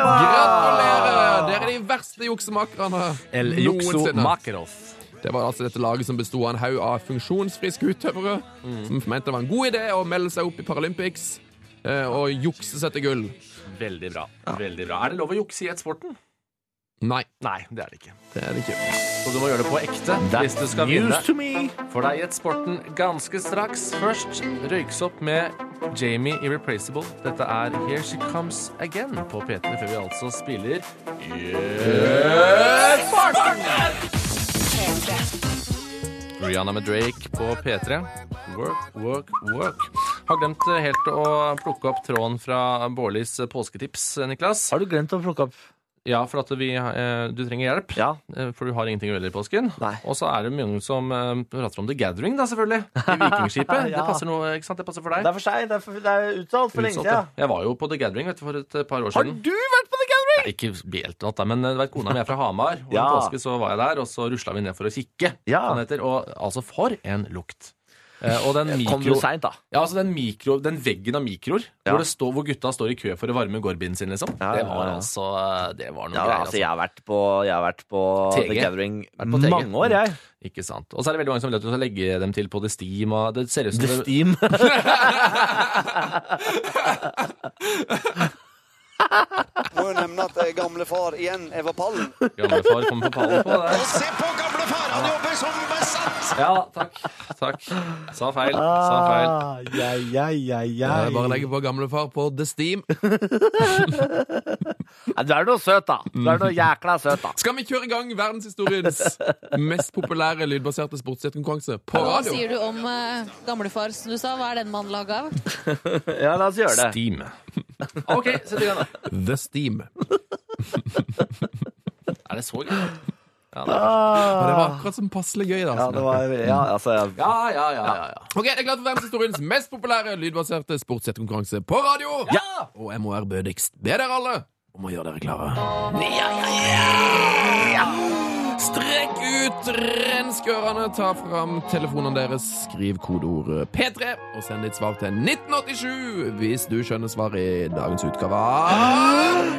Gratulerer! Dere er de verste juksemakerne noensinne. Det var altså dette laget som bestod av en haug av funksjonsfriske utøvere mm. som mente det var en god idé å melde seg opp i Paralympics eh, og jukse seg til gull. Veldig bra. Ja. Veldig bra. Er det lov å jukse i et sporten? Nei. Nei, det er det ikke. Det er det ikke. Så du må gjøre det på ekte hvis du skal vinne. For deg i et sporten ganske straks. Først røykes opp med Jamie Irreplaceable. Dette er Here She Comes Again på P tre, før vi altså spiller Yes! Sporten! Rihanna med Drake på P tre. Work, work, work. Har glemt helt å plukke opp tråden fra Bårlis påsketips, Niklas. Har du glemt å plukke opp? Ja, for at vi, eh, du trenger hjelp. Ja. For du har ingenting å gjøre i påsken. Nei. Og så er det mye som eh, prater om The Gathering, da, selvfølgelig. I Vikingskipet. Ja. Det passer noe, ikke sant? Det passer for deg. Det er for seg. Det er, for, det er utsolgt for lenge siden. Jeg var jo på The Gathering, vet du, for et par år har siden. Har du vært på The Gathering? Nei, ikke helt natt, men du vet, kona mi er fra Hamar. Og ja. en påske så var jeg der, og så rusla vi ned for å kikke. Ja. Sånn heter, og altså, for en lukt. Eh, og den mikro... Kom du sent, da? Ja, altså den, mikro... den veggen av mikroer, ja. hvor, det står, hvor gutta står i kø for å varme gorbinen sin, liksom. Ja, det var ja, ja. altså Det var noe ja, greier. Altså, jeg har vært på, jeg har vært på The Gathering på mange år, jeg. Ikke sant. Og så er det veldig mange som vil at du skal legge dem til på The Steam. Og det ser ut som The Steam? Må jo nevne at gamlefar igjen er på pallen. Gamlefar kommer på pallen på det. Og se på gamlefar, han jobber som besatt! Ja, takk. Takk. Sa feil. Sa feil. Ah, ja, ja, ja, ja. Jeg bare legger på gamlefar på The Steam. Ja, du er noe søt, da. Du er noe jækla søt, da. Skal vi kjøre i gang verdenshistoriens mest populære lydbaserte sportsjetkonkurranse på Hva radio? sier du om uh, gamlefar, som du sa? Hva er den mannen laget av? Ja, la oss gjøre det. Steam. Ok, sett i gang da. The Steam. Er det så gøy? Ja, det Og det var akkurat som passelig gøy, da. Ja, det var, ja, altså, jeg, ja, ja, ja, ja, ja. Ok, det er klart for verdenshistoriens mest populære lydbaserte sportsjetkonkurranse på radio. Ja! Og jeg må være bødigst. Be dere alle om å gjøre dere klare. Ja, ja, ja. Strekk ut renskørene, ta fram telefonene deres, skriv kodeord P tre og send ditt svar til nitten åttisju hvis du skjønner svaret i dagens utgave av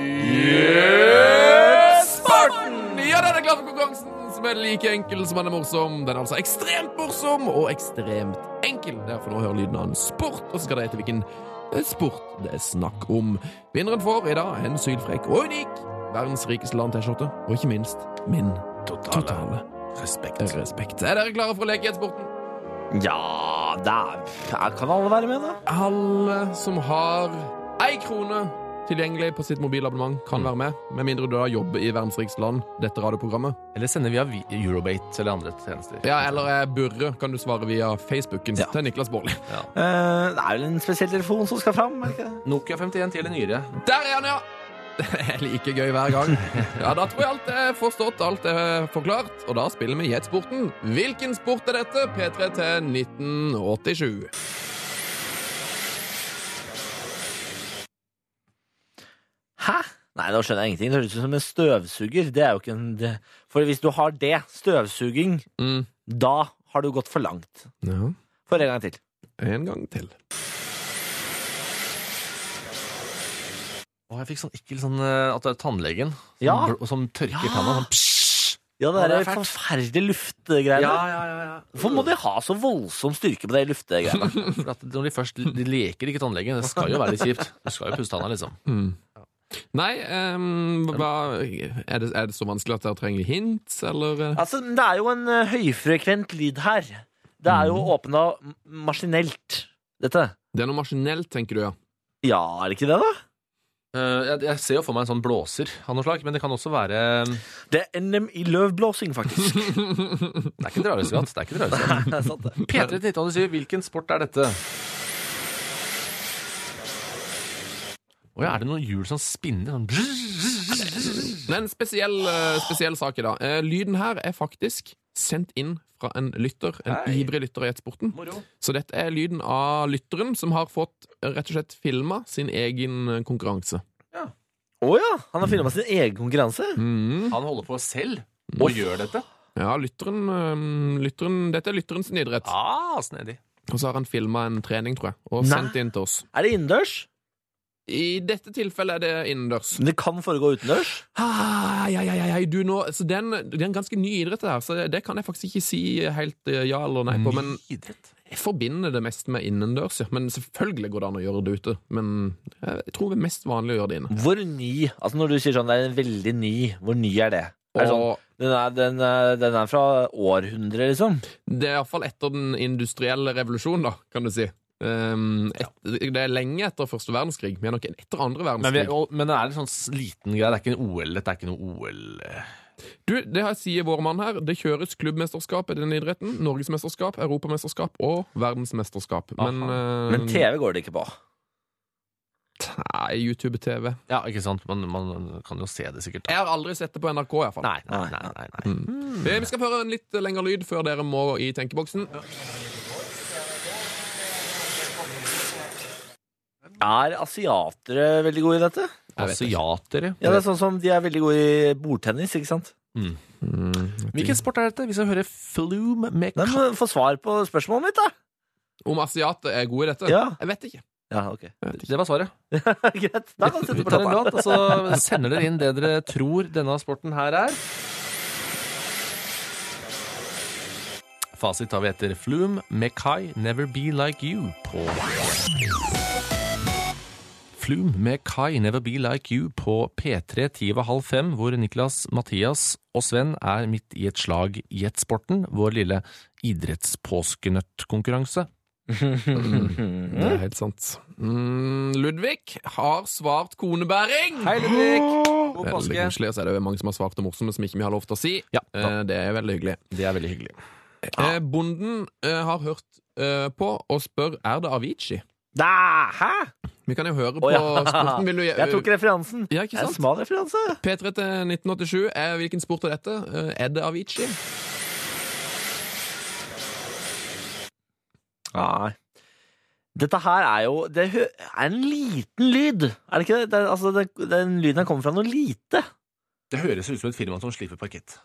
Sporten! Ja, den er klar for konkurransen, som er like enkel som den er morsom. Den er altså ekstremt morsom og ekstremt enkel. Derfor nå hører lyden av en sport, og så skal det hete hvilken sport det er snakk om. Vinneren får i dag en sylfrekk og unik verdens rikeste land T-skjorte, og ikke minst min totale, totale respekt. respekt. Er dere klare for å leke i sporten? ja, det er, kan alle være med, da? Alle som har ei krone tilgjengelig på sitt mobilabonnement kan være med, med mindre du da jobber i verdens rikeste land, dette radioprogrammet. Eller sender via Eurobate eller andre tjenester. Ja, eller er Burre, kan du svare via Facebooken Ja. til Niklas Baarli. Ja. Eh, det er vel en spesiell telefon som skal fram, er det ikke det? Nokia femtien til eller nyere. Der er han, ja! Det er like gøy hver gang. Ja, da tror jeg alt er forstått, alt er forklart, og da spiller vi Gjettsporten. Hvilken sport er dette? P tre til nitten åttisju. Hæ? Nei, da skjønner jeg ingenting. Det høres ut som en støvsuger. Det er jo ikke en det. For hvis du har det, støvsuging, Mm. da har du gått for langt. Ja, For en gang til. en gang til. Å, jeg fikk sånn ikke sånn uh, at det er tannlegen som, Ja. bl- som tørker Ja. tanna. Sånn, pssst. Ja, det Ja, det er er fælt. forferdelige luftgreiene. Ja, ja, ja, ja. Hvorfor må de ha så voldsom styrke på de luftgreiene? For at når de først de leker ikke tannlegen, det skal jo være litt kjipt. Du skal jo pusse tanna, liksom. Mm. Nei, ehm, hva, er, det, er det så vanskelig at dere trenger hints, eller? Altså, det er jo en uh, høyfrekvent lyd her. Det er jo åpna maskinelt, dette. Det er noe maskinelt, tenker du, ja. Ja, er det ikke det, da? Uh, jeg, jeg ser jo for meg en sånn blåser av noe slag, men det kan også være Det er N M I-løvblåsing, faktisk. Det er ikke drageskatt. Det er ikke drageskatt. Det er sant, det. P tre til nitten åttisju, hvilken sport er dette? Å ja, er det noen hjul som spinner? Sånn Det er en spesiell, eh, spesiell sak i dag. Eh, lyden her er faktisk sendt inn fra en lytter, en Hei. ivrig lytter i Gjettsporten. Moro. Så dette er lyden av lytteren som har fått eh, rett og slett filma sin egen eh, konkurranse. Å ja, han har filma sin egen konkurranse. Mm. Han holder på selv og gjør dette. Ja, lytteren, eh, lytteren Dette er lytterens idrett. Ah, snedig. Og så har han filma en trening, tror jeg, og Nei. sendt inn til oss. Er det innendørs? I dette tilfellet er det innendørs. Men det kan foregå utendørs? Ah, ja, ja, ja, ja, du nå, så det er, en, det er en ganske ny idrett det her, så det, det kan jeg faktisk ikke si helt eh, ja eller nei på, men Idrett. jeg forbinder det mest med innendørs, ja. Men selvfølgelig går det an å gjøre det ute, men jeg tror det er mest vanlig å gjøre det inne. Hvor ny? Altså Når du sier sånn det er en veldig ny, hvor ny er det? Er det sånn, Og den, er, den, er, den er fra århundre, liksom? det er i hvert fall etter den industrielle revolusjonen, da, kan du si. Um, et, det er lenge etter første verdenskrig, men nok etter andre Men, vi, verdenskrig. og, men det er en sånn s- liten greie. Det er ikke en O L. Det er ikke noe O L. eh. Du, det her sier vår mann her. Det kjøres klubbmesterskap i denne idretten, norgesmesterskap, europamesterskap og verdensmesterskap. Men, eh, Men T V går det ikke på. Nei, YouTube-T V. Ja, ikke sant? Man, man kan jo se det sikkert. Jeg har aldri sett det på N R K, i hvert fall. Nei, nei, nei, nei, nei. Eh, Vi skal få høre en litt lengre lyd før dere må i tenkeboksen. Er asiatere veldig gode i dette? Asiatere. Ja, det er sånn som De er veldig gode i bordtennis, ikke sant? Mm, Hvilken sport er dette? Vi skal høre Flume med Nei, men Få svar på spørsmålet mitt, da! Om asiater er gode i dette? Ja. Jeg vet ikke. Ja, ok. Det var svaret. Greit. Da kan du Vi sette på tar en låta. låt, og så sender dere inn det dere tror denne sporten her er. Fasit tar vi etter Flume med Kai, Never Be Like You på Flume med Kai Never Be Like You på P tre ti over halv fem, hvor Niklas, Mathias og Sven er midt i et slag i Jetsporten, vår lille idrettspåskenøttkonkurranse. Det er helt sant. Mm, Ludvig har svart konebæring. Hei, Ludvig! God Veldig påske. koselig, og så er det jo mange som har svart det morsomme som ikke vi har lov til å si. Ja, Eh, det er veldig hyggelig. det er veldig hyggelig. Eh, bonden eh, har hørt eh, på og spør, er det Avicii? Da, hæ? Vi kan jo høre på Å, ja. sporten. Vil du, Jeg tok referansen. Ja, ikke En sant? smal referanse. P tre til nitten åttisju, er, hvilken sport er dette? Eh, er det Avicii? Nei. Dette her er jo Det hø- er en liten lyd. Er det ikke det? det er, altså, det, den lyden her kommer fra noe lite. Det høres ut som et firma som sliper parkett.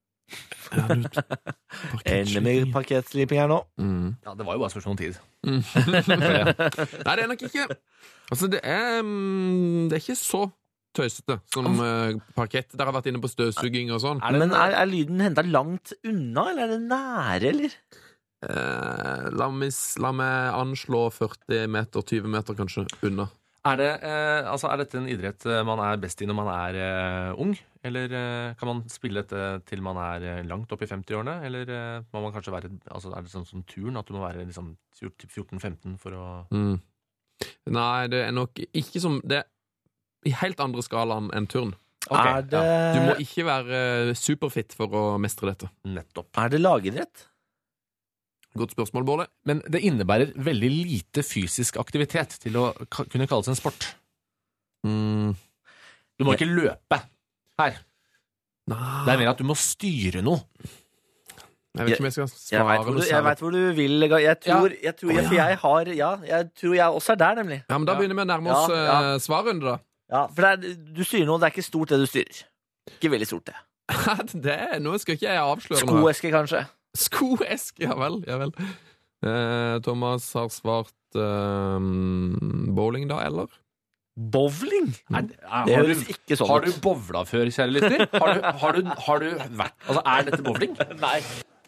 Ender med parkettsliping her nå. Mm. Ja, det var jo bare spørsmål om tid. Mm. Nei, det er nok ikke. Altså, det er, mm, det er ikke så tøysete som uh, parkett. Der har vært inne på støvsuging og sånn. Men er, er lyden hentet langt unna, eller er det nære, eller? Eh, la, meg, la meg anslå førti meter, tyve meter kanskje unna. Er, det, eh, altså, er dette en idrett eh, man er best i når man er eh, ung? Eller eh, kan man spille dette til man er eh, langt opp i femti-årene? Eller eh, må man kanskje være, altså, er det sånn som turn, at du må være liksom, fjorten femten for å... Mm. Nei, det er nok ikke som det er i helt andre skalaen enn turn. Okay, er det... Ja. Du må ikke være superfit for å mestre dette. Nettopp. Er det lagidrett? Godt spørsmål, Bård. Men det innebærer veldig lite fysisk aktivitet til å ka- kunne kalles en sport. Mm. Du må ikke løpe her. Nei. Det er mer at du må styre noe. Jeg vet ikke om jeg skal Jeg svare vet hvor du, noe jeg særlig. vet hvor du vil. Jeg tror, jeg, tror jeg, for jeg har Ja, jeg tror jeg også er der, nemlig. Ja, men Da begynner vi å nærme oss Ja, ja. eh, svarrunde, da. Ja, For det er, du styrer noe, det er ikke stort det du styrer. Ikke veldig stort, det. det er, nå skal ikke jeg avsløre noe. Skoeske, kanskje. Skoeske, ja vel. Ja vel. Eh, Thomas har svart eh, bowling, da, eller? Bowling? Er, er, Det har, du, høres ikke sånn har du ut. bowla før, kjære lytter? Har du, har, du, har du vært Altså, er dette bowling? Nei.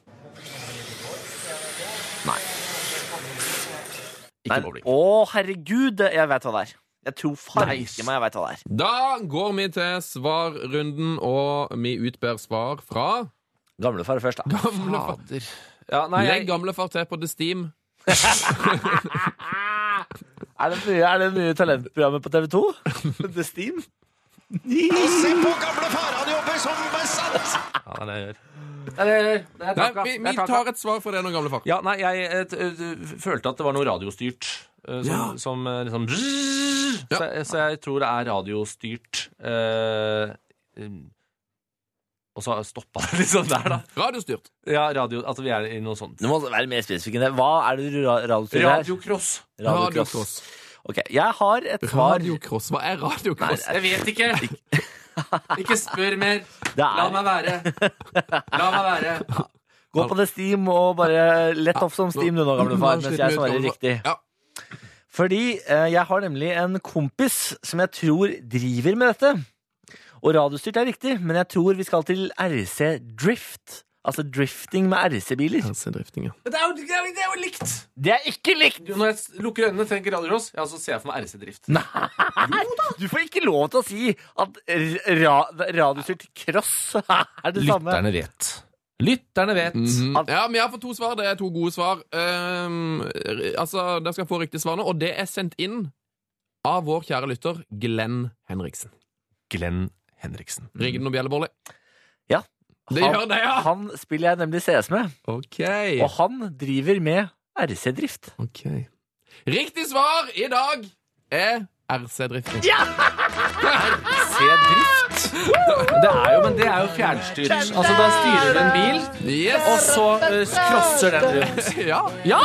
Ikke Nei. bowling. Å, herregud, jeg vet hva det er. Jeg tror farke meg jeg vet hva det er. Da går vi til svarrunden, og vi utber svar fra Gamlefar først, da. Gamlefar. Fader. Ja, nei, Legg jeg, gamlefar til på The Steam. Er det mye, er det mye talentprogrammet på T V to? The Steam? Se på gamlefar, han jobber som besatt! ja, det er det jeg gjør. Det er det jeg gjør. Det er Nei, taka. vi, Det vi er taka. tar et svar for det nå, gamlefar. Ja, nei, jeg eh, t- eh, følte at det var noe radiostyrt. eh, Som, Ja. som eh, liksom Ja. så, jeg- så jeg tror det er radiostyrt. eh, eh, og så stoppa det liksom der, da. Radiostyrt. Ja, radio, at vi er i noe sånt. Du må være mer spesifikk enn det. Hva er det du ra- radiostyrer her? Radiocross. Radiocross. Ok, jeg har et svar. Radiocross. Hva er radiocross? Jeg vet ikke. Ikke spør mer. Det La er, meg være. La meg være. gå på det Steam og bare let off som Steam du nå, gamle far, Nå mens slipper jeg vi ut, svarer gamlefar. riktig. Ja. Fordi eh, jeg har nemlig en kompis som jeg tror driver med dette. Og radiostyrt er riktig, men jeg tror vi skal til R C Drift. Altså drifting med R C-biler. Helsedrifting, ja. Det er jo, det er jo, det er jo likt. Det er ikke likt! Når jeg s- lukker øynene og tenker radiocross, ja, så ser jeg for meg R C-drift. Nei, du får ikke lov til å si at ra radiostyrt cross er det samme. Lytterne vet. Lytterne vet. Mhm. At- Ja, men jeg har fått to svar. Det er to gode svar. Um, altså, dere skal få riktig svar nå, og det er sendt inn av vår kjære lytter Glenn Henriksen. Glenn Henriksen. Ringer det noe bjellebolle? Ja. Det Han- gjør det, ja! Han spiller jeg nemlig C S med, Ok. og han driver med R C-drift. Ok. Riktig svar i dag er R C-drifting. C-drift? Det er jo, men det er jo fjernstyrt. Altså, da styrer du en bil, Yes! og så uh, crosser den rundt. Ja! Ja!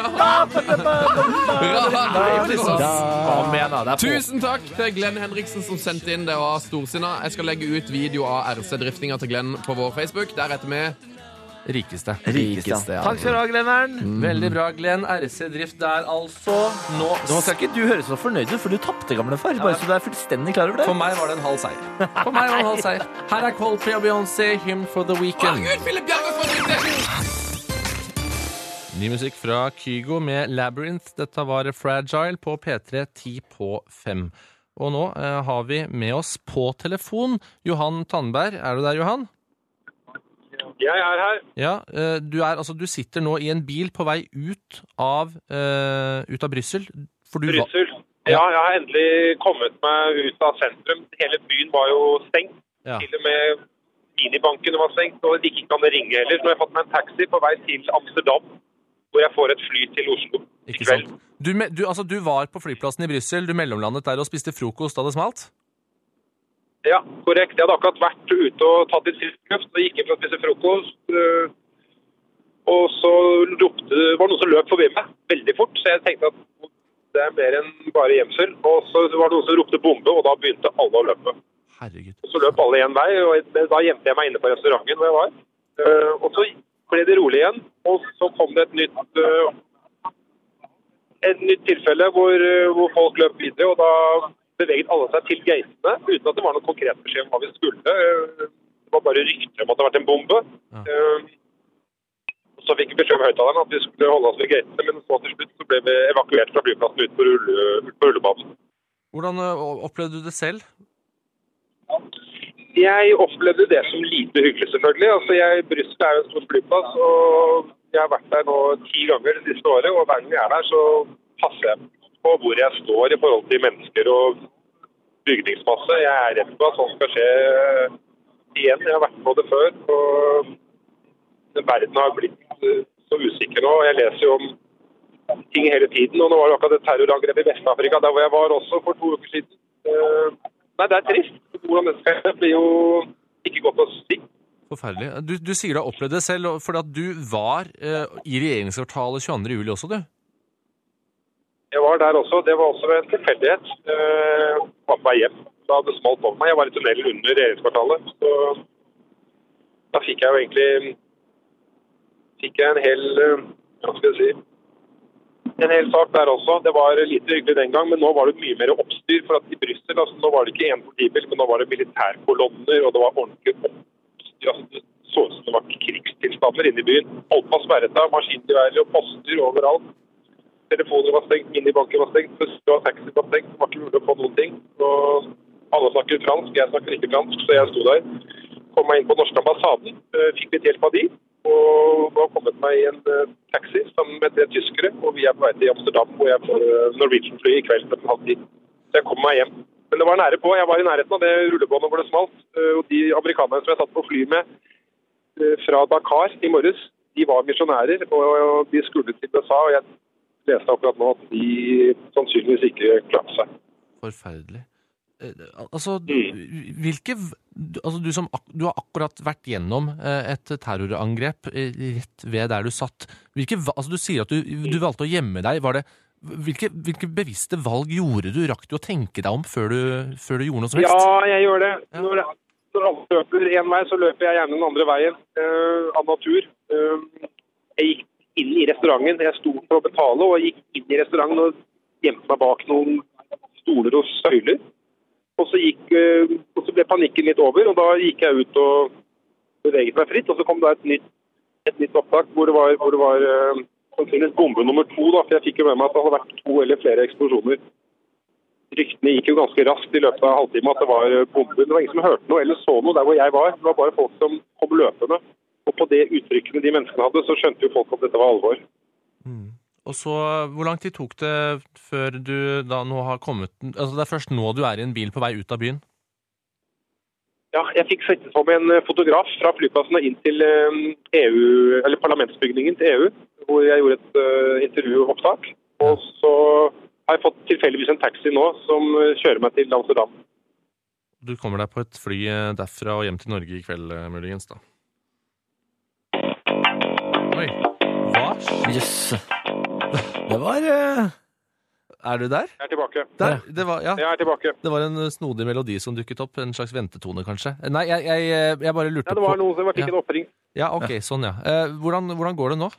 Radiocriss. Kom igjen, da. Det er på. Tusen takk til Glenn Henriksen som sendte inn. Det var storsinna. Jeg skal legge ut video av R C-driftinga til Glenn på vår Facebook. Der heter vi Rikeste. Rikeste. ja. Takk skal du ha, Glenneren. Veldig bra, Glenn. R C-drift der, altså. Nå Nå skal ikke du høres så fornøyd ut, for du tapte, gamle far. Bare så du er fullstendig klar over det. For meg var det en halv seier. For meg var det en halv seier. Her er Coldplay og Beyoncé, Hymn for the Weekend. Herregud, Philip Bjerre får riktig! Ny musikk fra Kygo med Labyrinth. Dette var Fragile på P tre ti på fem. Og nå eh, har vi med oss på telefon Johan Tandberg. Er du der, Johan? Jeg er her. Ja, eh, du, er, altså, du sitter nå i en bil på vei ut av, eh, ut av Bryssel. Bryssel. Ja, jeg har endelig kommet meg ut av sentrum. Hele byen var jo stengt. Ja. Til og med minibanken var stengt, og det ikke kan ringe heller. Så nå har jeg fått meg en taxi på vei til Amsterdam, hvor jeg får et fly til Oslo i Ikke kveld. sant? Du, me- du, altså, du var på flyplassen i Bryssel, du mellomlandet der og spiste frokost da det smalt? Ja, korrekt. Jeg hadde akkurat vært ute og tatt litt friluft og gikk inn for å spise frokost. øh, Og så ropte, var det noen som løp forbi meg veldig fort, så jeg tenkte at det er mer enn bare gjemsel. Og så var det noen som ropte bombe, og da begynte alle å løpe. Herregud. Og så løp alle en vei, og da gjemte jeg meg inne på restauranten hvor jeg var. Øh, Og så ble det rolig igjen, og så kom det et nytt, øh, et nytt tilfelle hvor, øh, hvor folk løp videre, og da beveget alle seg til gatene, uten at det var noen konkret beskjed om hva vi skulle. Øh, Det var bare rykter om at det hadde vært en bombe. Ja. Øh, Så fikk vi beskjed om høyttaleren at vi skulle holde oss ved gatene, men så til slutt så ble vi evakuert fra flyplassen ut på, rulle, ut på rullebanen. Hvordan eh, opplevde du det selv? Jeg opplevde det som lite hyggelig, selvfølgelig. Altså, jeg, Bryssel er jo en stor flyplass, og jeg har vært der nå ti ganger det siste året, og hver gang jeg er der, så passer jeg på hvor jeg står i forhold til mennesker og bygningsmasse. Jeg er redd for at sånt skal skje igjen. Jeg har vært på det før, og verden har blitt så usikker nå. Jeg leser jo om ting hele tiden, og nå var det akkurat et terrorangrep i Vest-Afrika, der hvor jeg var også for to uker siden. Nei, det er trist. Hvordan det skal det blir jo ikke godt å si. Forferdelig. Du, du sier du har opplevd det selv, fordi at du var eh, i regjeringskvartalet tjueandre juli også, du? Jeg var der også. Det var også en tilfeldighet. Jeg var på vei hjem. Da hadde det smalt over meg. Jeg var i tunnelen under regjeringskvartalet. Så da fikk jeg jo egentlig fikk jeg en hel, hva skal jeg si, en hel sak der også. Det var lite hyggelig den gang, men nå var det mye mer oppstyr. For at i Bryssel, altså, nå var det ikke en politibil, men nå var det militærkolonner, og det var ordentlig oppstyr. Altså, det så ut som det var krigstilstander inne i byen. Alt var sperret av, maskingeværer og poster overalt. Telefoner var stengt, minibanker var stengt, bussen og taxi var stengt. Det var ikke mulig å få noen ting. Og alle snakker fransk, jeg snakker ikke fransk, så jeg sto der. Kom meg inn på norske ambassaden, fikk litt hjelp av de. Og har kommet meg i en uh, taxi sammen med tre tyskere, og vi er på vei til Amsterdam, hvor jeg får uh, Norwegian-fly i kveld til halv ti. Så jeg kom meg hjem. Men det var nære på, jeg var i nærheten av det rullebåndet hvor det smalt, uh, og de amerikanerne som jeg satt på fly med uh, fra Dakar i morges, de var misjonærer, og, og de skulle til U S A, og jeg leste akkurat nå at de sannsynligvis ikke klarte seg. Forferdelig. Altså, hvilke, altså du, som, du har akkurat vært gjennom et terrorangrep rett ved der du satt. Hvilke, altså du sier at du, du valgte å gjemme deg. Var det, hvilke, hvilke bevisste valg gjorde du? Rakk du å tenke deg om før du, før du gjorde noe som helst? Ja, jeg gjør det. Når, når alle løper en vei, så løper jeg gjerne den andre veien uh, av natur. Uh, jeg gikk inn i restauranten. Jeg sto for å betale og gikk inn i restauranten og gjemte meg bak noen stoler og søyler. Og så, gikk, og så ble panikken litt over, og da gikk jeg ut og beveget meg fritt. Og så kom det et nytt, et nytt opptak hvor det var, hvor det var uh, sannsynligvis bombe nummer to. Da, for jeg fikk jo med meg at det hadde vært to eller flere eksplosjoner. Ryktene gikk jo ganske raskt i løpet av en halvtime at det var bomber. Det var ingen som hørte noe eller så noe der hvor jeg var. Det var bare folk som kom løpende. Og på det uttrykkene de menneskene hadde, så skjønte jo folk at dette var alvor. Mm. Og så, hvor lang tid tok det før du da nå har kommet, altså det er først nå du er i en bil på vei ut av byen? Ja, jeg fikk sette på med en fotograf fra flyplassen inn til E U, eller parlamentsbygningen til E U, hvor jeg gjorde et uh, intervjuopptak. Og så har jeg fått tilfeldigvis en taxi nå som kjører meg til Amsterdam. Du kommer deg på et fly derfra og hjem til Norge i kveld, muligens da. Oi, hva? Jøss. Det var... Uh... Er du der? Jeg er tilbake. Der, det var, ja. Jeg er tilbake. Det var en snodig melodi som dukket opp, en slags ventetone kanskje. Nei, jeg, jeg, jeg bare lurte på... Ja, det var noe som fikk ja. en oppring. Ja, ok, sånn ja. Eh, hvordan, hvordan går det nå?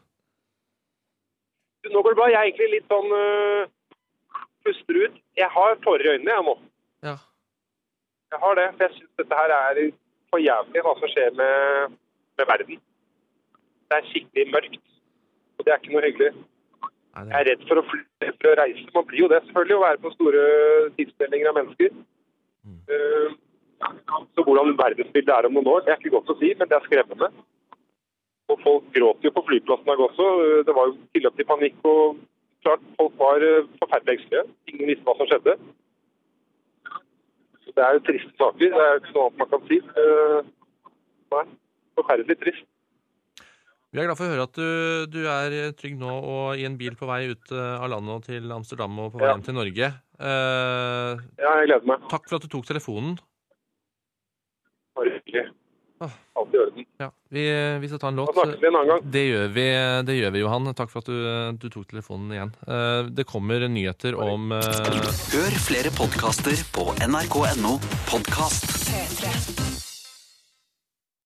Nå går det bra. Jeg er egentlig litt sånn uh, puster ut. Jeg har tårer i øynene jeg nå. Ja. Jeg har det, for jeg synes dette her er for jævlig hva som skjer med, med verden. Det er skikkelig mørkt. Og det er ikke noe hyggelig. Jeg er redd for å, fly, for å reise. Man blir jo det selvfølgelig, å være på store tidsdellinger av mennesker. Uh, så hvordan verdensbildet er om noen år, det er ikke godt å si, men det er skremmende. Og folk gråter jo på flyplassen i dag også. Det var jo tilløp til panikk, og klart folk var forferdelig engstelige. Ingen visste hva som skjedde. Så det er jo triste saker, det er ikke noe annet man kan si. Uh, nei, forferdelig trist. Vi er glad for å høre at du, du er trygg nå og i en bil på vei ut av landet og til Amsterdam og på vei hjem til Norge. Uh, ja, jeg gleder meg. Takk for at du tok telefonen. Bare hyggelig. Alt i orden. Ja, vi, vi skal ta en låt. Da snakkes vi en annen gang. Det gjør vi, det gjør vi, Johan. Takk for at du, du tok telefonen igjen. Uh, det kommer nyheter om... Uh... Hør flere podcaster på N R K punktum no podcast.